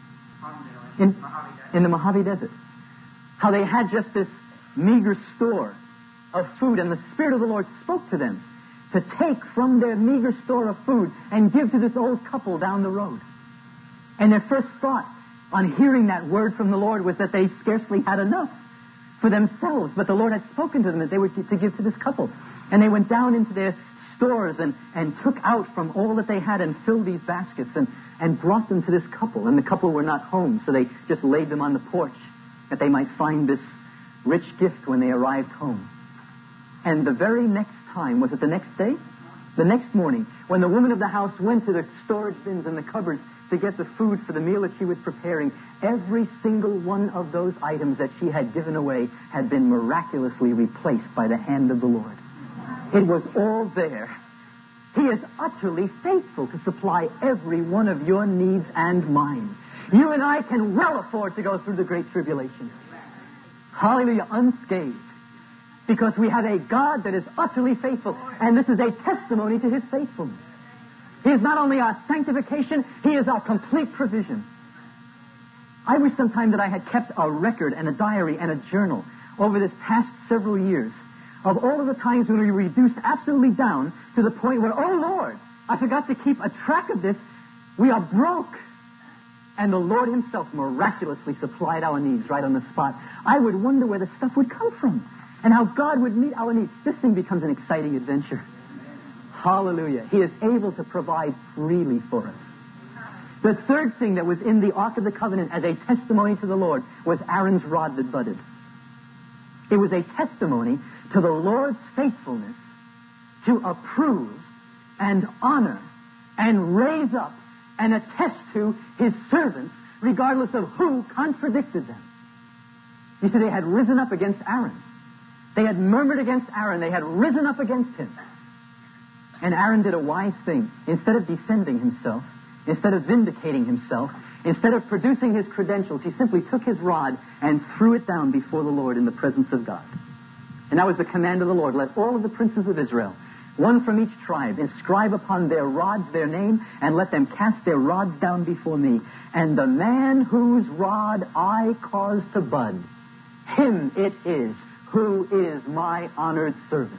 In the Mojave Desert. How they had just this meager store of food, and the Spirit of the Lord spoke to them to take from their meager store of food and give to this old couple down the road. And their first thought on hearing that word from the Lord was that they scarcely had enough for themselves, but the Lord had spoken to them that they were to give to this couple. And they went down into their stores and took out from all that they had and filled these baskets and brought them to this couple. And the couple were not home, so they just laid them on the porch that they might find this rich gift when they arrived home. And the very next time, was it the next day? The next morning, when the woman of the house went to the storage bins and the cupboards to get the food for the meal that she was preparing, every single one of those items that she had given away had been miraculously replaced by the hand of the Lord. It was all there. He is utterly faithful to supply every one of your needs and mine. You and I can well afford to go through the great tribulation. Hallelujah, unscathed. Because we have a God that is utterly faithful. And this is a testimony to His faithfulness. He is not only our sanctification, He is our complete provision. I wish sometime that I had kept a record and a diary and a journal over this past several years of all of the times when we were reduced absolutely down to the point where, oh Lord, I forgot to keep a track of this. We are broke. And the Lord Himself miraculously supplied our needs right on the spot. I would wonder where the stuff would come from and how God would meet our needs. This thing becomes an exciting adventure. Hallelujah. He is able to provide freely for us. The third thing that was in the Ark of the Covenant as a testimony to the Lord was Aaron's rod that budded. It was a testimony to the Lord's faithfulness to approve and honor and raise up and attest to His servants regardless of who contradicted them. You see, they had risen up against Aaron. They had murmured against Aaron. They had risen up against him. And Aaron did a wise thing. Instead of defending himself, instead of vindicating himself, instead of producing his credentials, he simply took his rod and threw it down before the Lord in the presence of God. And that was the command of the Lord. Let all of the princes of Israel, one from each tribe, inscribe upon their rods their name, and let them cast their rods down before me. And the man whose rod I cause to bud, him it is who is my honored servant.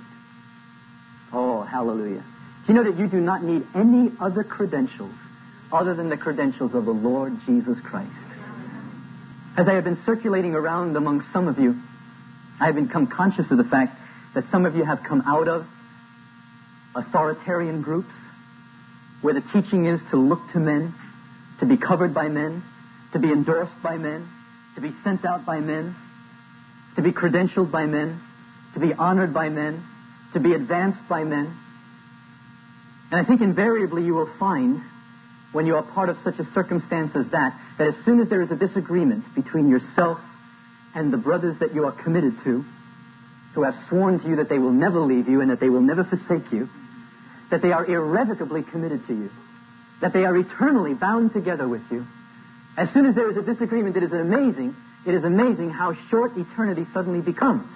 Oh, hallelujah. Do you know that you do not need any other credentials other than the credentials of the Lord Jesus Christ? As I have been circulating around among some of you, I have become conscious of the fact that some of you have come out of authoritarian groups where the teaching is to look to men, to be covered by men, to be endorsed by men, to be sent out by men, to be credentialed by men, to be honored by men, to be advanced by men. And I think invariably you will find, when you are part of such a circumstance as that as soon as there is a disagreement between yourself and the brothers that you are committed to, who have sworn to you that they will never leave you and that they will never forsake you, that they are irrevocably committed to you, that they are eternally bound together with you, as soon as there is a disagreement, it is amazing how short eternity suddenly becomes.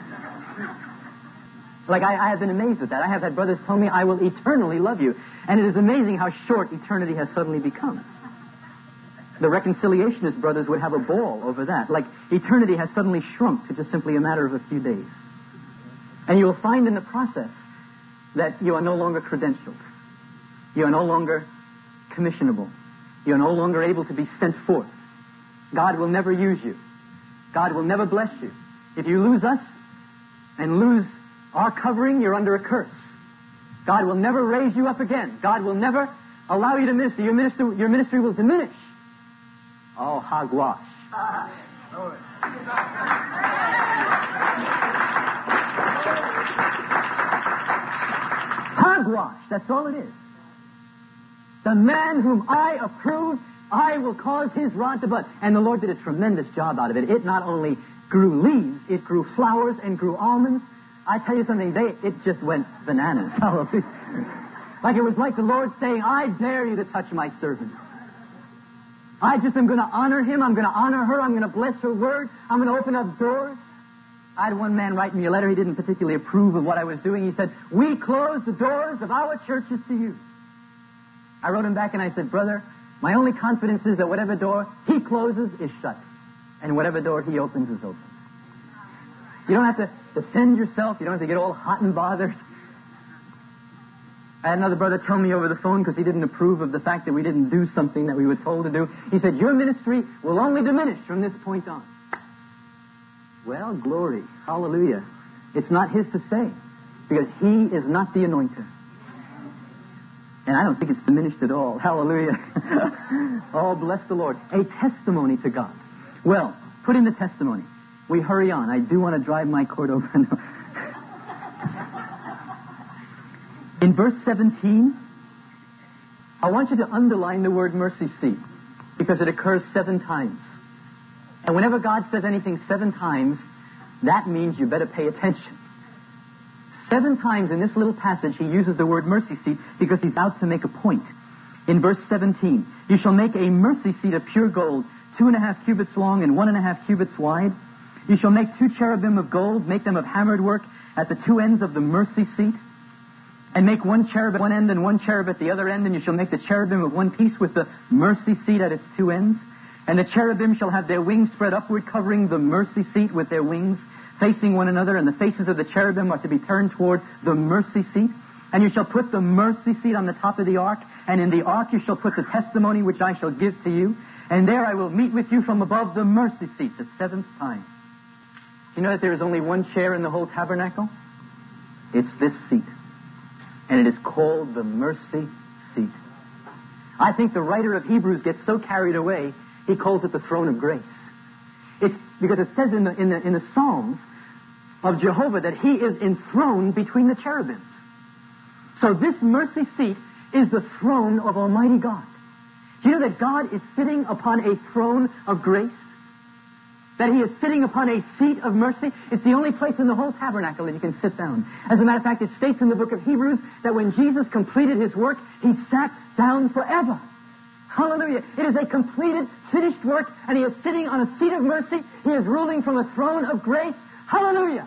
Like, I have been amazed at that. I have had brothers tell me, I will eternally love you. And it is amazing how short eternity has suddenly become. The reconciliationist brothers would have a ball over that. Like, eternity has suddenly shrunk to just simply a matter of a few days. And you will find in the process that you are no longer credentialed. You are no longer commissionable. You are no longer able to be sent forth. God will never use you. God will never bless you. If you lose us and lose our covering, you're under a curse. God will never raise you up again. God will never allow you to minister. Your ministry will diminish. Oh, hogwash. Hogwash. That's all it is. The man whom I approve, I will cause his rod to bud. And the Lord did a tremendous job out of it. It not only grew leaves, it grew flowers and grew almonds. I tell you something, it just went bananas. Like it was like the Lord saying, I dare you to touch my servant. I just am going to honor him. I'm going to honor her. I'm going to bless her word. I'm going to open up doors. I had one man write me a letter. He didn't particularly approve of what I was doing. He said, "We close the doors of our churches to you." I wrote him back and I said, "Brother, my only confidence is that whatever door he closes is shut, and whatever door he opens is open." You don't have to defend yourself. You don't have to get all hot and bothered. I had another brother tell me over the phone, because he didn't approve of the fact that we didn't do something that we were told to do. He said, "Your ministry will only diminish from this point on." Well, glory. Hallelujah. It's not his to say, because he is not the anointer. And I don't think it's diminished at all. Hallelujah. Oh, bless the Lord. A testimony to God. Well, put in the testimony. We hurry on. I do want to drive my Cordova. In verse 17, I want you to underline the word mercy seat, because it occurs 7 times. And whenever God says anything 7 times, that means you better pay attention. 7 times in this little passage, he uses the word mercy seat because he's out to make a point. In verse 17, "You shall make a mercy seat of pure gold, 2.5 cubits long and 1.5 cubits wide. You shall make 2 cherubim of gold, make them of hammered work at the 2 ends of the mercy seat. And make 1 cherub at one end and 1 cherub at the other end, and you shall make the cherubim of one piece with the mercy seat at its 2 ends. And the cherubim shall have their wings spread upward, covering the mercy seat with their wings, facing one another, and the faces of the cherubim are to be turned toward the mercy seat. And you shall put the mercy seat on the top of the ark, and in the ark you shall put the testimony which I shall give to you. And there I will meet with you from above the mercy seat," the 7th time. You know that there is only 1 chair in the whole tabernacle? It's this seat. And it is called the mercy seat. I think the writer of Hebrews gets so carried away, he calls it the throne of grace. It's because it says in the Psalms of Jehovah that he is enthroned between the cherubims. So this mercy seat is the throne of Almighty God. Do you know that God is sitting upon a throne of grace? That he is sitting upon a seat of mercy? It's the only place in the whole tabernacle that you can sit down. As a matter of fact, it states in the book of Hebrews that when Jesus completed his work, he sat down forever. Hallelujah. It is a completed, finished work, and he is sitting on a seat of mercy. He is ruling from a throne of grace. Hallelujah.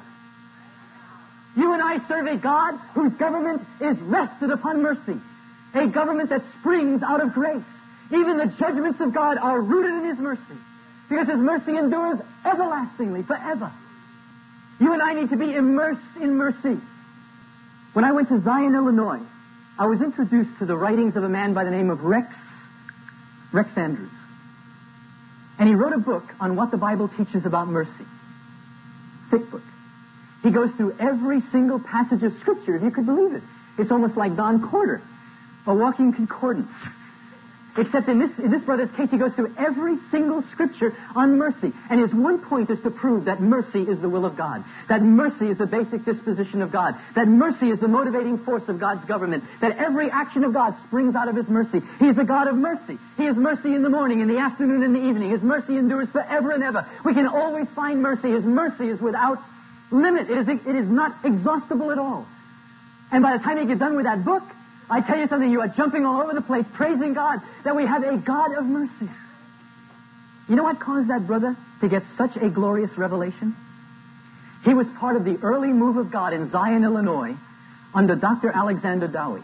You and I serve a God whose government is rested upon mercy. A government that springs out of grace. Even the judgments of God are rooted in his mercy, because his mercy endures everlastingly, forever. You and I need to be immersed in mercy. When I went to Zion, Illinois, I was introduced to the writings of a man by the name of Rex Andrews. And he wrote a book on what the Bible teaches about mercy. Thick book. He goes through every single passage of Scripture, if you could believe it. It's almost like Don Corder, a walking concordance. Except in this brother's case, he goes through every single Scripture on mercy. And his one point is to prove that mercy is the will of God. That mercy is the basic disposition of God. That mercy is the motivating force of God's government. That every action of God springs out of his mercy. He is a God of mercy. He is mercy in the morning, in the afternoon, in the evening. His mercy endures forever and ever. We can always find mercy. His mercy is without limit. It is not exhaustible at all. And by the time you get done with that book, I tell you something, you are jumping all over the place, praising God that we have a God of mercy. You know what caused that brother to get such a glorious revelation? He was part of the early move of God in Zion, Illinois, under Dr. Alexander Dowie.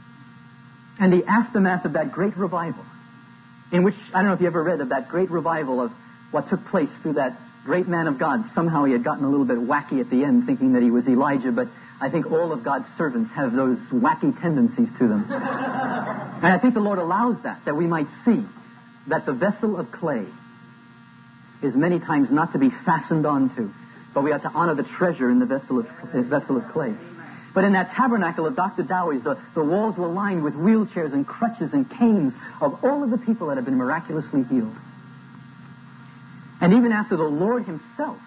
And the aftermath of that great revival, in which, I don't know if you ever read of that great revival of what took place through that great man of God. Somehow he had gotten a little bit wacky at the end, thinking that he was Elijah, but I think all of God's servants have those wacky tendencies to them. And I think the Lord allows that we might see that the vessel of clay is many times not to be fastened onto, but we are to honor the treasure in the vessel of clay. But in that tabernacle of Dr. Dowie's, the walls were lined with wheelchairs and crutches and canes of all of the people that had been miraculously healed. And even after the Lord himself,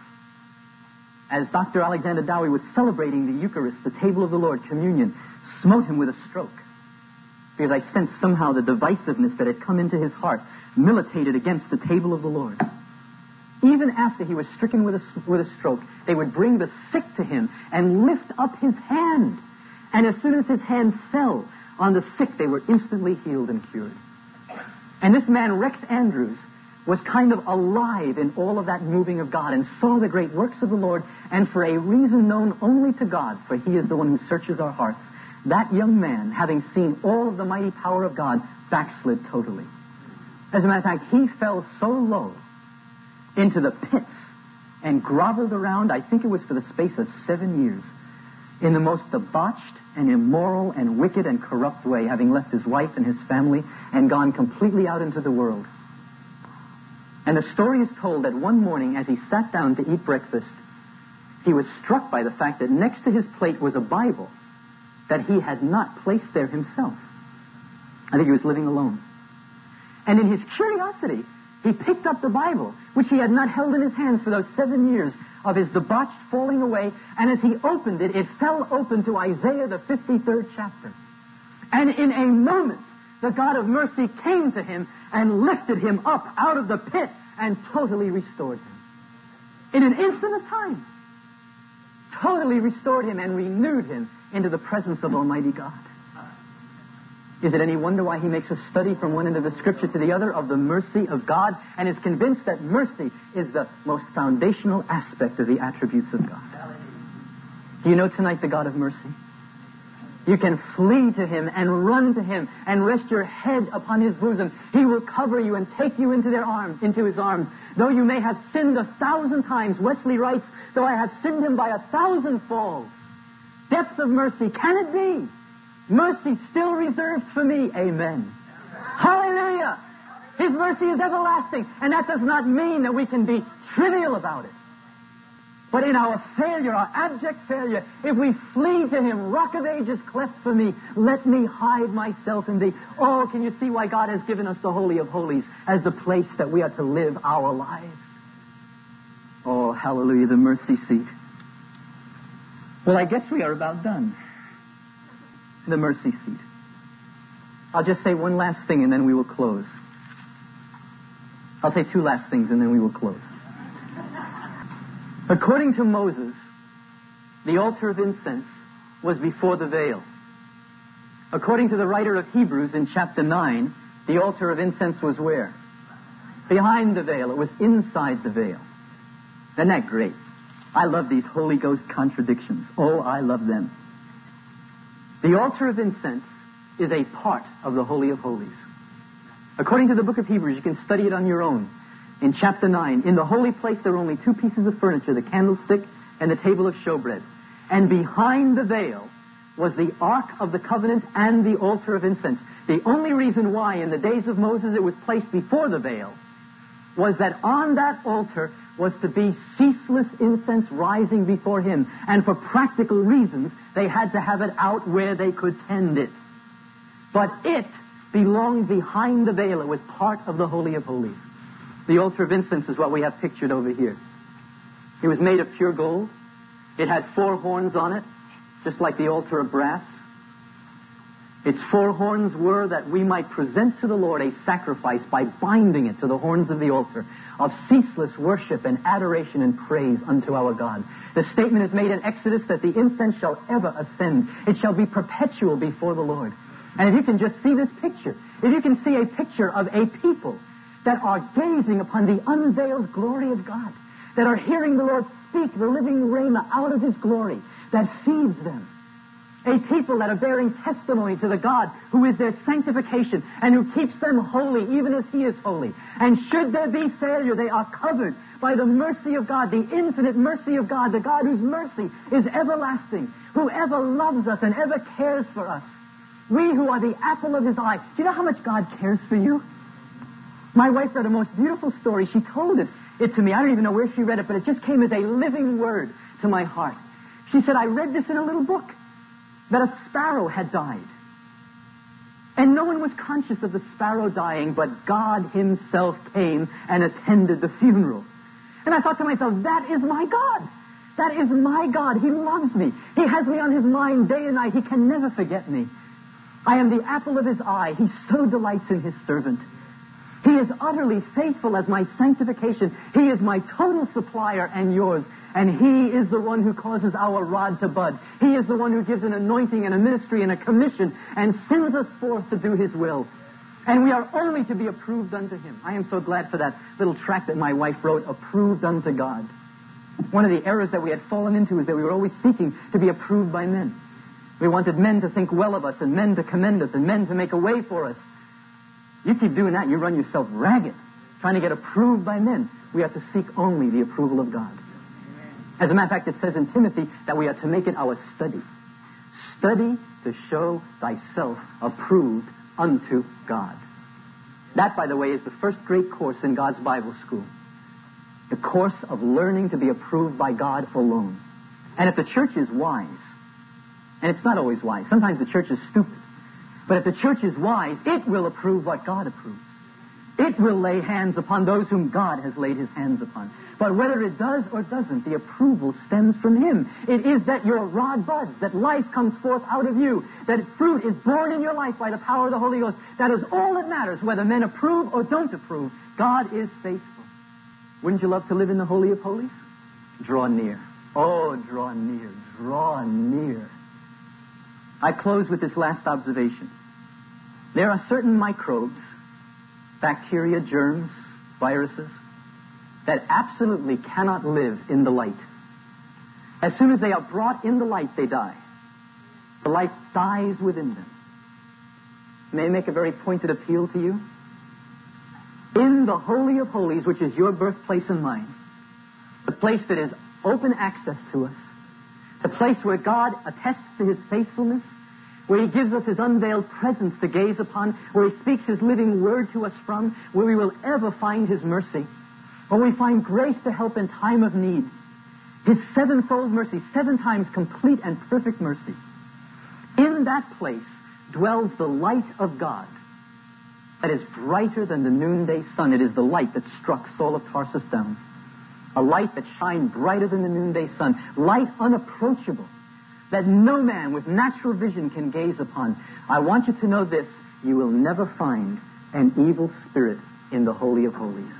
as Dr. Alexander Dowie was celebrating the Eucharist, the table of the Lord, communion, smote him with a stroke. Because I sensed somehow the divisiveness that had come into his heart militated against the table of the Lord. Even after he was stricken with a stroke, they would bring the sick to him and lift up his hand. And as soon as his hand fell on the sick, they were instantly healed and cured. And this man, Rex Andrews, was kind of alive in all of that moving of God and saw the great works of the Lord, and for a reason known only to God, for He is the one who searches our hearts, that young man, having seen all of the mighty power of God, backslid totally. As a matter of fact, he fell so low into the pits and groveled around, I think it was for the space of 7 years, in the most debauched and immoral and wicked and corrupt way, having left his wife and his family and gone completely out into the world. And the story is told that one morning as he sat down to eat breakfast, he was struck by the fact that next to his plate was a Bible that he had not placed there himself. I think he was living alone. And in his curiosity, he picked up the Bible, which he had not held in his hands for those 7 years of his debauched falling away, and as he opened it, it fell open to Isaiah, the 53rd chapter. And in a moment, the God of mercy came to him and lifted him up out of the pit and totally restored him. In an instant of time, totally restored him and renewed him into the presence of Almighty God. Is it any wonder why he makes a study from one end of the Scripture to the other of the mercy of God, and is convinced that mercy is the most foundational aspect of the attributes of God? Do you know tonight the God of mercy? You can flee to Him and run to Him and rest your head upon His bosom. He will cover you and take you into His arms. Though you may have sinned 1,000 times, Wesley writes, though I have sinned Him by 1,000 falls. Depths of mercy, can it be? Mercy still reserved for me. Amen. Hallelujah. His mercy is everlasting. And that does not mean that we can be trivial about it. But in our failure, our abject failure, if we flee to Him, Rock of Ages, cleft for me, let me hide myself in Thee. Oh, can you see why God has given us the Holy of Holies as the place that we are to live our lives? Oh, hallelujah, the mercy seat. Well, I guess we are about done. The mercy seat. I'll just say one last thing and then we will close. I'll say two last things and then we will close. According to Moses, the altar of incense was before the veil. According to the writer of Hebrews in chapter 9, the altar of incense was where? Behind the veil. It was inside the veil. Isn't that great? I love these Holy Ghost contradictions. Oh, I love them. The altar of incense is a part of the Holy of Holies. According to the book of Hebrews, you can study it on your own. In chapter 9, in the holy place there are only two pieces of furniture, the candlestick and the table of showbread. And behind the veil was the Ark of the Covenant and the altar of incense. The only reason why in the days of Moses it was placed before the veil was that on that altar was to be ceaseless incense rising before Him. And for practical reasons, they had to have it out where they could tend it. But it belonged behind the veil. It was part of the Holy of Holies. The altar of incense is what we have pictured over here. It was made of pure gold. It had 4 horns on it, just like the altar of brass. Its 4 horns were that we might present to the Lord a sacrifice by binding it to the horns of the altar of ceaseless worship and adoration and praise unto our God. The statement is made in Exodus that the incense shall ever ascend. It shall be perpetual before the Lord. And if you can just see this picture, if you can see a picture of a people that are gazing upon the unveiled glory of God, that are hearing the Lord speak the living rhema out of His glory, that feeds them. A people that are bearing testimony to the God who is their sanctification and who keeps them holy even as He is holy. And should there be failure, they are covered by the mercy of God, the infinite mercy of God, the God whose mercy is everlasting, who ever loves us and ever cares for us. We who are the apple of His eye. Do you know how much God cares for you? My wife read a most beautiful story. She told it to me. I don't even know where she read it, but it just came as a living word to my heart. She said, I read this in a little book, that a sparrow had died. And no one was conscious of the sparrow dying, but God Himself came and attended the funeral. And I thought to myself, that is my God. That is my God. He loves me. He has me on His mind day and night. He can never forget me. I am the apple of His eye. He so delights in His servant. He is utterly faithful as my sanctification. He is my total supplier and yours. And He is the one who causes our rod to bud. He is the one who gives an anointing and a ministry and a commission and sends us forth to do His will. And we are only to be approved unto Him. I am so glad for that little tract that my wife wrote, Approved unto God. One of the errors that we had fallen into is that we were always seeking to be approved by men. We wanted men to think well of us, and men to commend us, and men to make a way for us. You keep doing that, you run yourself ragged, trying to get approved by men. We are to seek only the approval of God. As a matter of fact, it says in Timothy that we are to make it our study. Study to show thyself approved unto God. That, by the way, is the first great course in God's Bible school. The course of learning to be approved by God alone. And if the church is wise, and it's not always wise, sometimes the church is stupid, but if the church is wise, it will approve what God approves. It will lay hands upon those whom God has laid His hands upon. But whether it does or doesn't, the approval stems from Him. It is that your rod buds, that life comes forth out of you, that fruit is born in your life by the power of the Holy Ghost. That is all that matters, whether men approve or don't approve. God is faithful. Wouldn't you love to live in the Holy of Holies? Draw near. Oh, draw near. Draw near. I close with this last observation. There are certain microbes, bacteria, germs, viruses, that absolutely cannot live in the light. As soon as they are brought in the light, they die. The life dies within them. May I make a very pointed appeal to you? In the Holy of Holies, which is your birthplace and mine, the place that is open access to us, the place where God attests to His faithfulness, where He gives us His unveiled presence to gaze upon, where He speaks His living word to us from, where we will ever find His mercy, where we find grace to help in time of need. His sevenfold mercy, 7 times complete and perfect mercy. In that place dwells the light of God that is brighter than the noonday sun. It is the light that struck Saul of Tarsus down. A light that shined brighter than the noonday sun. Light unapproachable, that no man with natural vision can gaze upon. I want you to know this. You will never find an evil spirit in the Holy of Holies.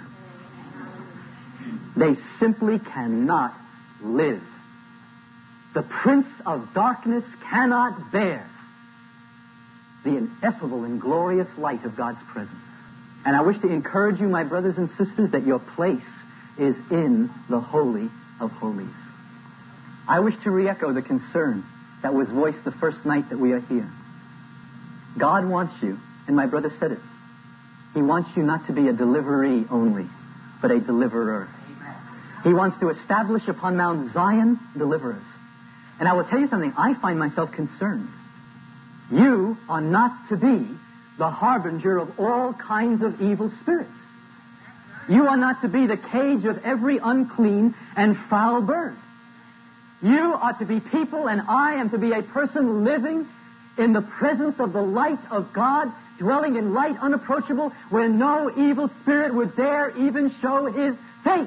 They simply cannot live. The prince of darkness cannot bear the ineffable and glorious light of God's presence. And I wish to encourage you, my brothers and sisters, that your place is in the Holy of Holies. I wish to re-echo the concern that was voiced the first night that we are here. God wants you, and my brother said it, He wants you not to be a deliveree only, but a deliverer. He wants to establish upon Mount Zion deliverers. And I will tell you something, I find myself concerned. You are not to be the harbinger of all kinds of evil spirits. You are not to be the cage of every unclean and foul bird. You are to be people, and I am to be a person living in the presence of the light of God, dwelling in light unapproachable, where no evil spirit would dare even show his face.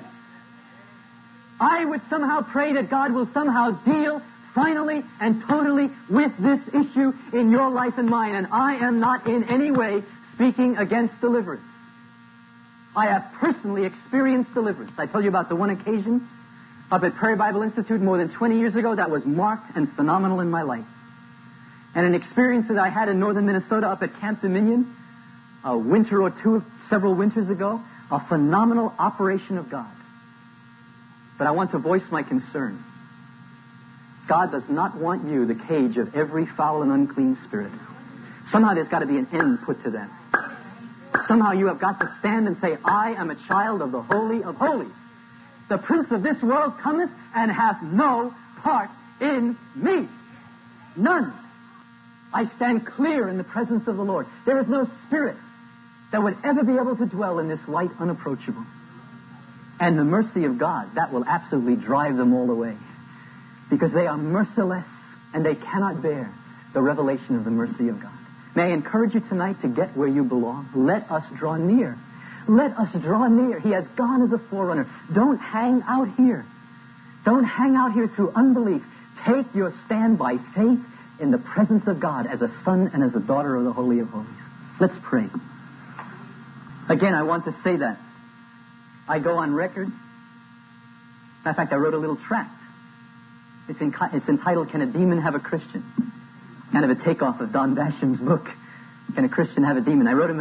I would somehow pray that God will somehow deal finally and totally with this issue in your life and mine. And I am not in any way speaking against deliverance. I have personally experienced deliverance. I told you about the one occasion up at Prairie Bible Institute more than 20 years ago that was marked and phenomenal in my life. And an experience that I had in northern Minnesota up at Camp Dominion a winter or two, several winters ago, a phenomenal operation of God. But I want to voice my concern. God does not want you the cage of every foul and unclean spirit. Somehow there's got to be an end put to that. Somehow you have got to stand and say, I am a child of the Holy of Holies. The prince of this world cometh and hath no part in me. None. I stand clear in the presence of the Lord. There is no spirit that would ever be able to dwell in this light unapproachable. And the mercy of God, that will absolutely drive them all away. Because they are merciless and they cannot bear the revelation of the mercy of God. May I encourage you tonight to get where you belong. Let us draw near. Let us draw near. He has gone as a forerunner. Don't hang out here. Don't hang out here through unbelief. Take your stand by faith in the presence of God as a son and as a daughter of the Holy of Holies. Let's pray. Again, I want to say that. I go on record. Matter of fact, I wrote a little tract. It's entitled, Can a Demon Have a Christian? Kind of a takeoff of Don Basham's book, Can a Christian Have a Demon? I wrote him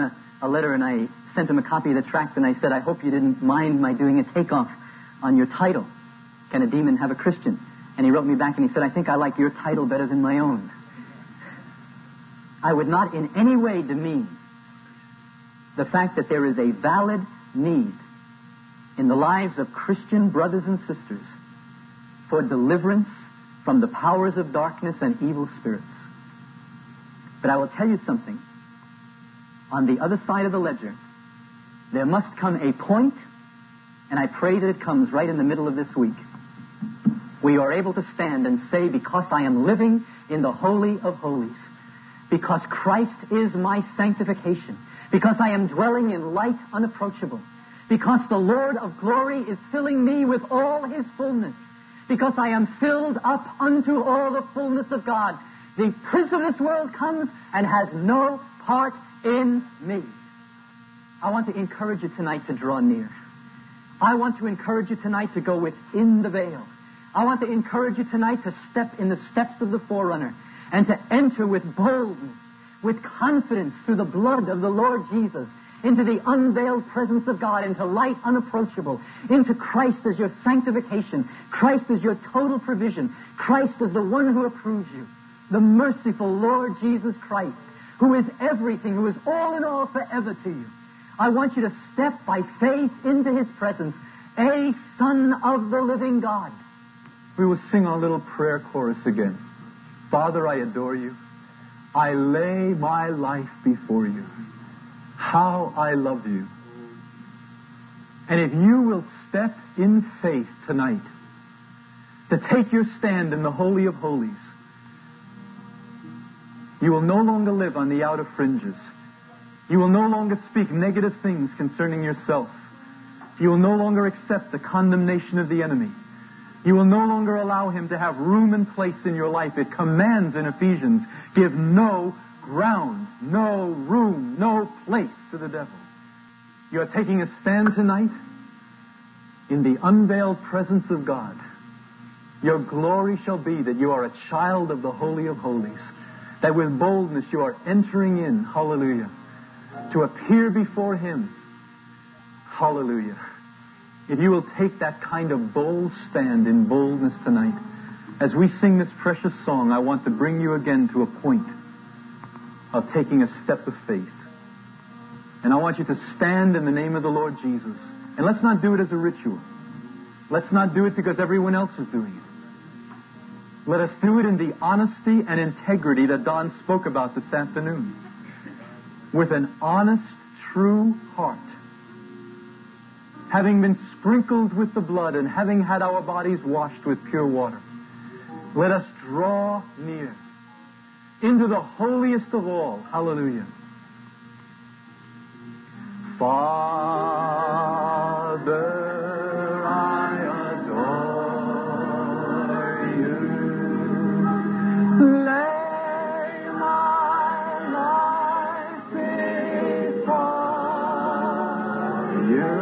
a letter, and I sent him a copy of the tract, and I said, I hope you didn't mind my doing a takeoff on your title, Can a Demon Have a Christian? And he wrote me back and he said, I think I like your title better than my own. I would not in any way demean the fact that there is a valid need in the lives of Christian brothers and sisters for deliverance from the powers of darkness and evil spirits. But I will tell you something. On the other side of the ledger, there must come a point, and I pray that it comes right in the middle of this week, we are able to stand and say, because I am living in the Holy of Holies, because Christ is my sanctification, because I am dwelling in light unapproachable, because the Lord of glory is filling me with all His fullness, because I am filled up unto all the fullness of God, the prince of this world comes and has no part in me. I want to encourage you tonight to draw near. I want to encourage you tonight to go within the veil. I want to encourage you tonight to step in the steps of the forerunner and to enter with boldness, with confidence through the blood of the Lord Jesus into the unveiled presence of God, into light unapproachable, into Christ as your sanctification, Christ as your total provision, Christ as the one who approves you, the merciful Lord Jesus Christ, who is everything, who is all in all forever to you. I want you to step by faith into His presence, a Son of the living God. We will sing our little prayer chorus again. Father, I adore you. I lay my life before you. How I love you. And if you will step in faith tonight to take your stand in the Holy of Holies, you will no longer live on the outer fringes. You will no longer speak negative things concerning yourself. You will no longer accept the condemnation of the enemy. You will no longer allow him to have room and place in your life. It commands in Ephesians, give no ground, no room, no place to the devil. You are taking a stand tonight in the unveiled presence of God. Your glory shall be that you are a child of the Holy of Holies, that with boldness you are entering in, hallelujah, to appear before Him, hallelujah. If you will take that kind of bold stand in boldness tonight, as we sing this precious song, I want to bring you again to a point of taking a step of faith. And I want you to stand in the name of the Lord Jesus. And let's not do it as a ritual. Let's not do it because everyone else is doing it. Let us do it in the honesty and integrity that Don spoke about this afternoon. With an honest, true heart. Having been sprinkled with the blood and having had our bodies washed with pure water, let us draw near into the holiest of all. Hallelujah. Father, I adore you. Lay my life before you.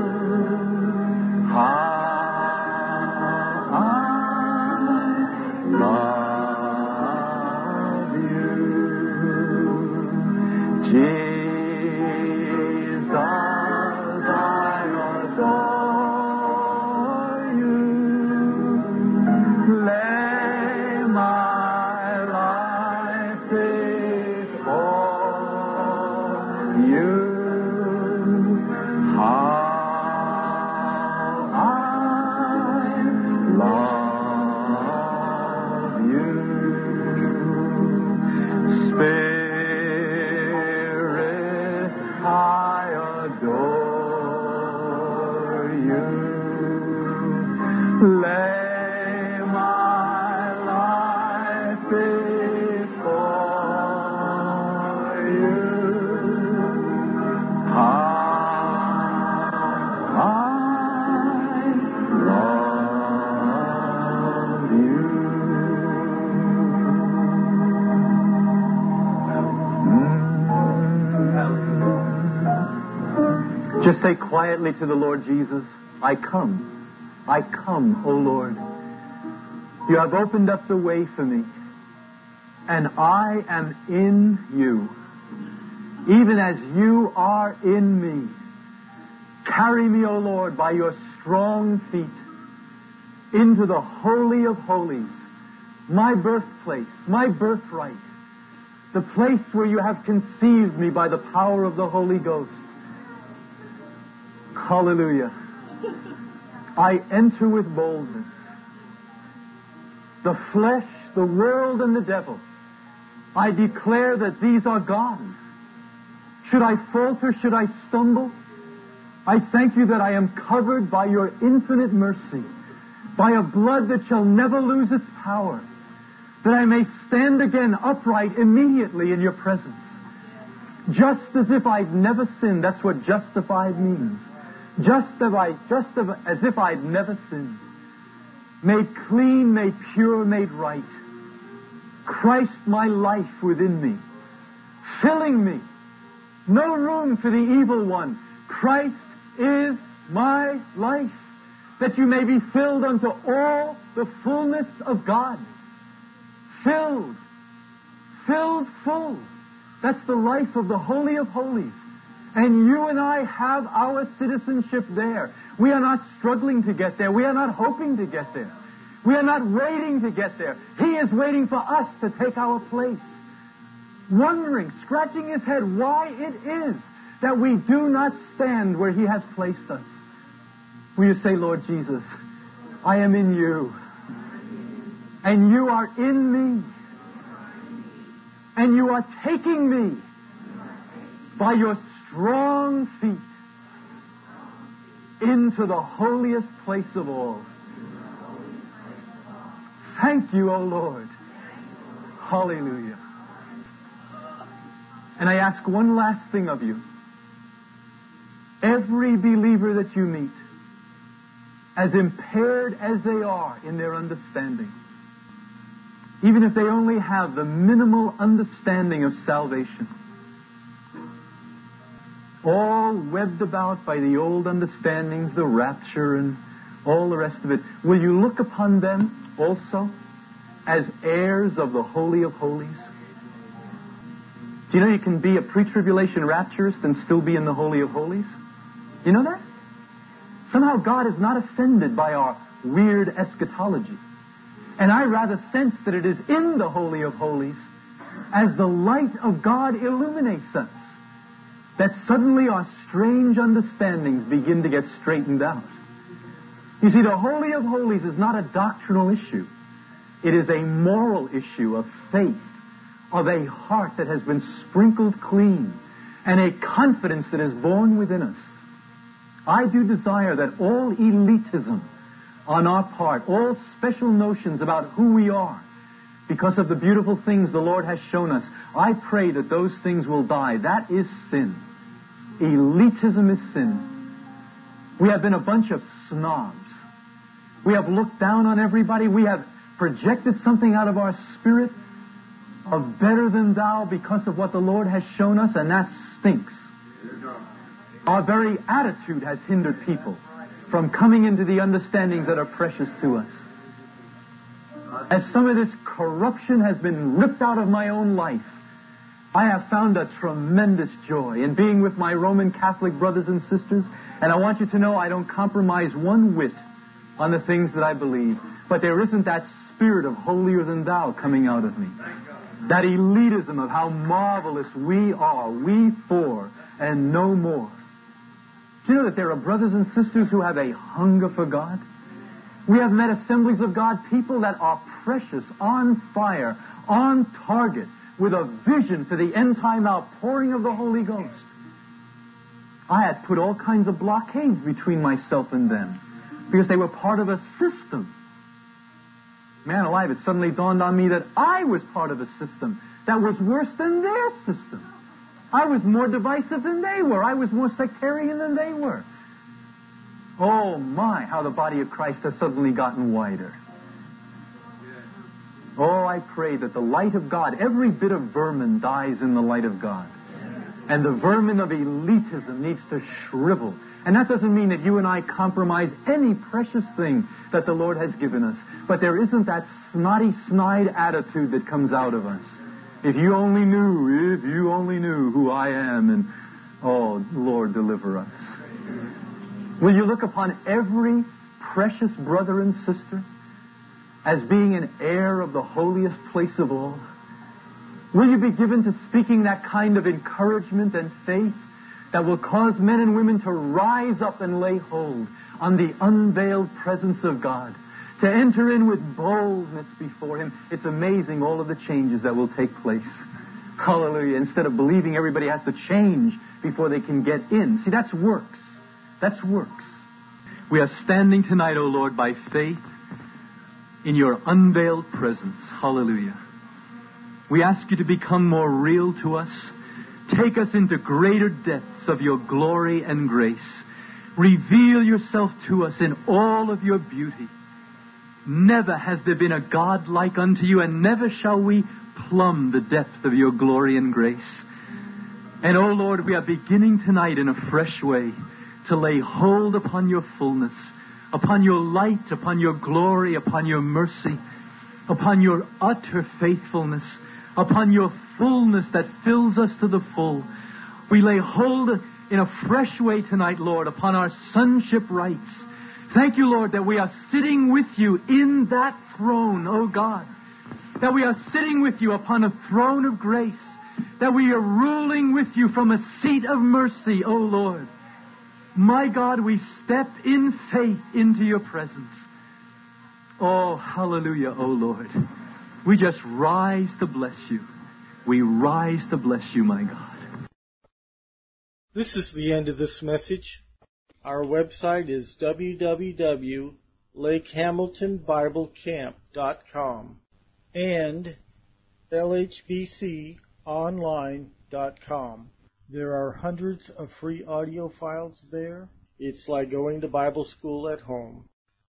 Just say quietly to the Lord Jesus, I come. I come, O Lord. You have opened up the way for me, and I am in you. even as you are in me. Carry me, O Lord, by your strong feet into the Holy of Holies, my birthplace, my birthright, the place where you have conceived me by the power of the Holy Ghost. Hallelujah. I enter with boldness. The flesh, the world, and the devil, I declare that these are gone. Should I falter? Should I stumble? I thank you that I am covered by your infinite mercy, by a blood that shall never lose its power, that I may stand again upright immediately in your presence. Just as if I'd never sinned. That's what justified means. Just as if I'd never sinned. Made clean, made pure, made right. Christ my life within me, filling me. No room for the evil one. Christ is my life, that you may be filled unto all the fullness of God. Filled full. That's the life of the Holy of Holies. And you and I have our citizenship there. We are not struggling to get there. We are not hoping to get there. We are not waiting to get there. He is waiting for us to take our place. Wondering, scratching his head, why it is that we do not stand where he has placed us. Will you say, Lord Jesus, I am in you, and you are in me, and you are taking me by your strong feet into the holiest place of all. Thank you, O Lord. Hallelujah. And I ask one last thing of you. Every believer that you meet, as impaired as they are in their understanding, even if they only have the minimal understanding of salvation, all webbed about by the old understandings, the rapture and all the rest of it, will you look upon them also as heirs of the Holy of Holies? Do you know you can be a pre-tribulation rapturist and still be in the Holy of Holies? You know that? Somehow God is not offended by our weird eschatology. And I rather sense that it is in the Holy of Holies, as the light of God illuminates us, that suddenly our strange understandings begin to get straightened out. You see, the Holy of Holies is not a doctrinal issue. It is a moral issue of faith, of a heart that has been sprinkled clean, and a confidence that is born within us. I do desire that all elitism on our part, all special notions about who we are, because of the beautiful things the Lord has shown us, I pray that those things will die. That is sin. Elitism is sin. We have been a bunch of snobs. We have looked down on everybody. We have projected something out of our spirit of better than thou because of what the Lord has shown us, and that stinks. Our very attitude has hindered people from coming into the understandings that are precious to us. As some of this corruption has been ripped out of my own life, I have found a tremendous joy in being with my Roman Catholic brothers and sisters, and I want you to know I don't compromise one whit on the things that I believe, but there isn't that spirit of holier than thou coming out of me. That elitism of how marvelous we are, we four, and no more. Do you know that there are brothers and sisters who have a hunger for God? We have met Assemblies of God people that are precious, on fire, on target, with a vision for the end-time outpouring of the Holy Ghost. I had put all kinds of blockades between myself and them because they were part of a system. Man alive, it suddenly dawned on me that I was part of a system that was worse than their system. I was more divisive than they were. I was more sectarian than they were. Oh my, how the body of Christ has suddenly gotten wider. Oh, I pray that the light of God, every bit of vermin dies in the light of God. And the vermin of elitism needs to shrivel. And that doesn't mean that you and I compromise any precious thing that the Lord has given us. But there isn't that snotty, snide attitude that comes out of us. If you only knew who I am, and oh, Lord, deliver us. Will you look upon every precious brother and sister as being an heir of the holiest place of all? Will you be given to speaking that kind of encouragement and faith that will cause men and women to rise up and lay hold on the unveiled presence of God, to enter in with boldness before Him? It's amazing all of the changes that will take place. Hallelujah. Instead of believing everybody has to change before they can get in. See, that's works. That's works. We are standing tonight, O Lord, by faith in Your unveiled presence. Hallelujah. We ask You to become more real to us. Take us into greater depths of Your glory and grace. Reveal Yourself to us in all of Your beauty. Never has there been a God like unto You, and never shall we plumb the depth of Your glory and grace. And, O Lord, we are beginning tonight in a fresh way to lay hold upon Your fullness, upon Your light, upon Your glory, upon Your mercy, upon Your utter faithfulness, upon Your fullness that fills us to the full. We lay hold in a fresh way tonight, Lord, upon our sonship rights. Thank You, Lord, that we are sitting with You in that throne, O God. That we are sitting with You upon a throne of grace. That we are ruling with You from a seat of mercy, O Lord. My God, we step in faith into Your presence. Oh, hallelujah, O Lord. We just rise to bless You. We rise to bless You, my God. This is the end of this message. Our website is www.lakehamiltonbiblecamp.com and lhbconline.com. There are hundreds of free audio files there. It's like going to Bible school at home.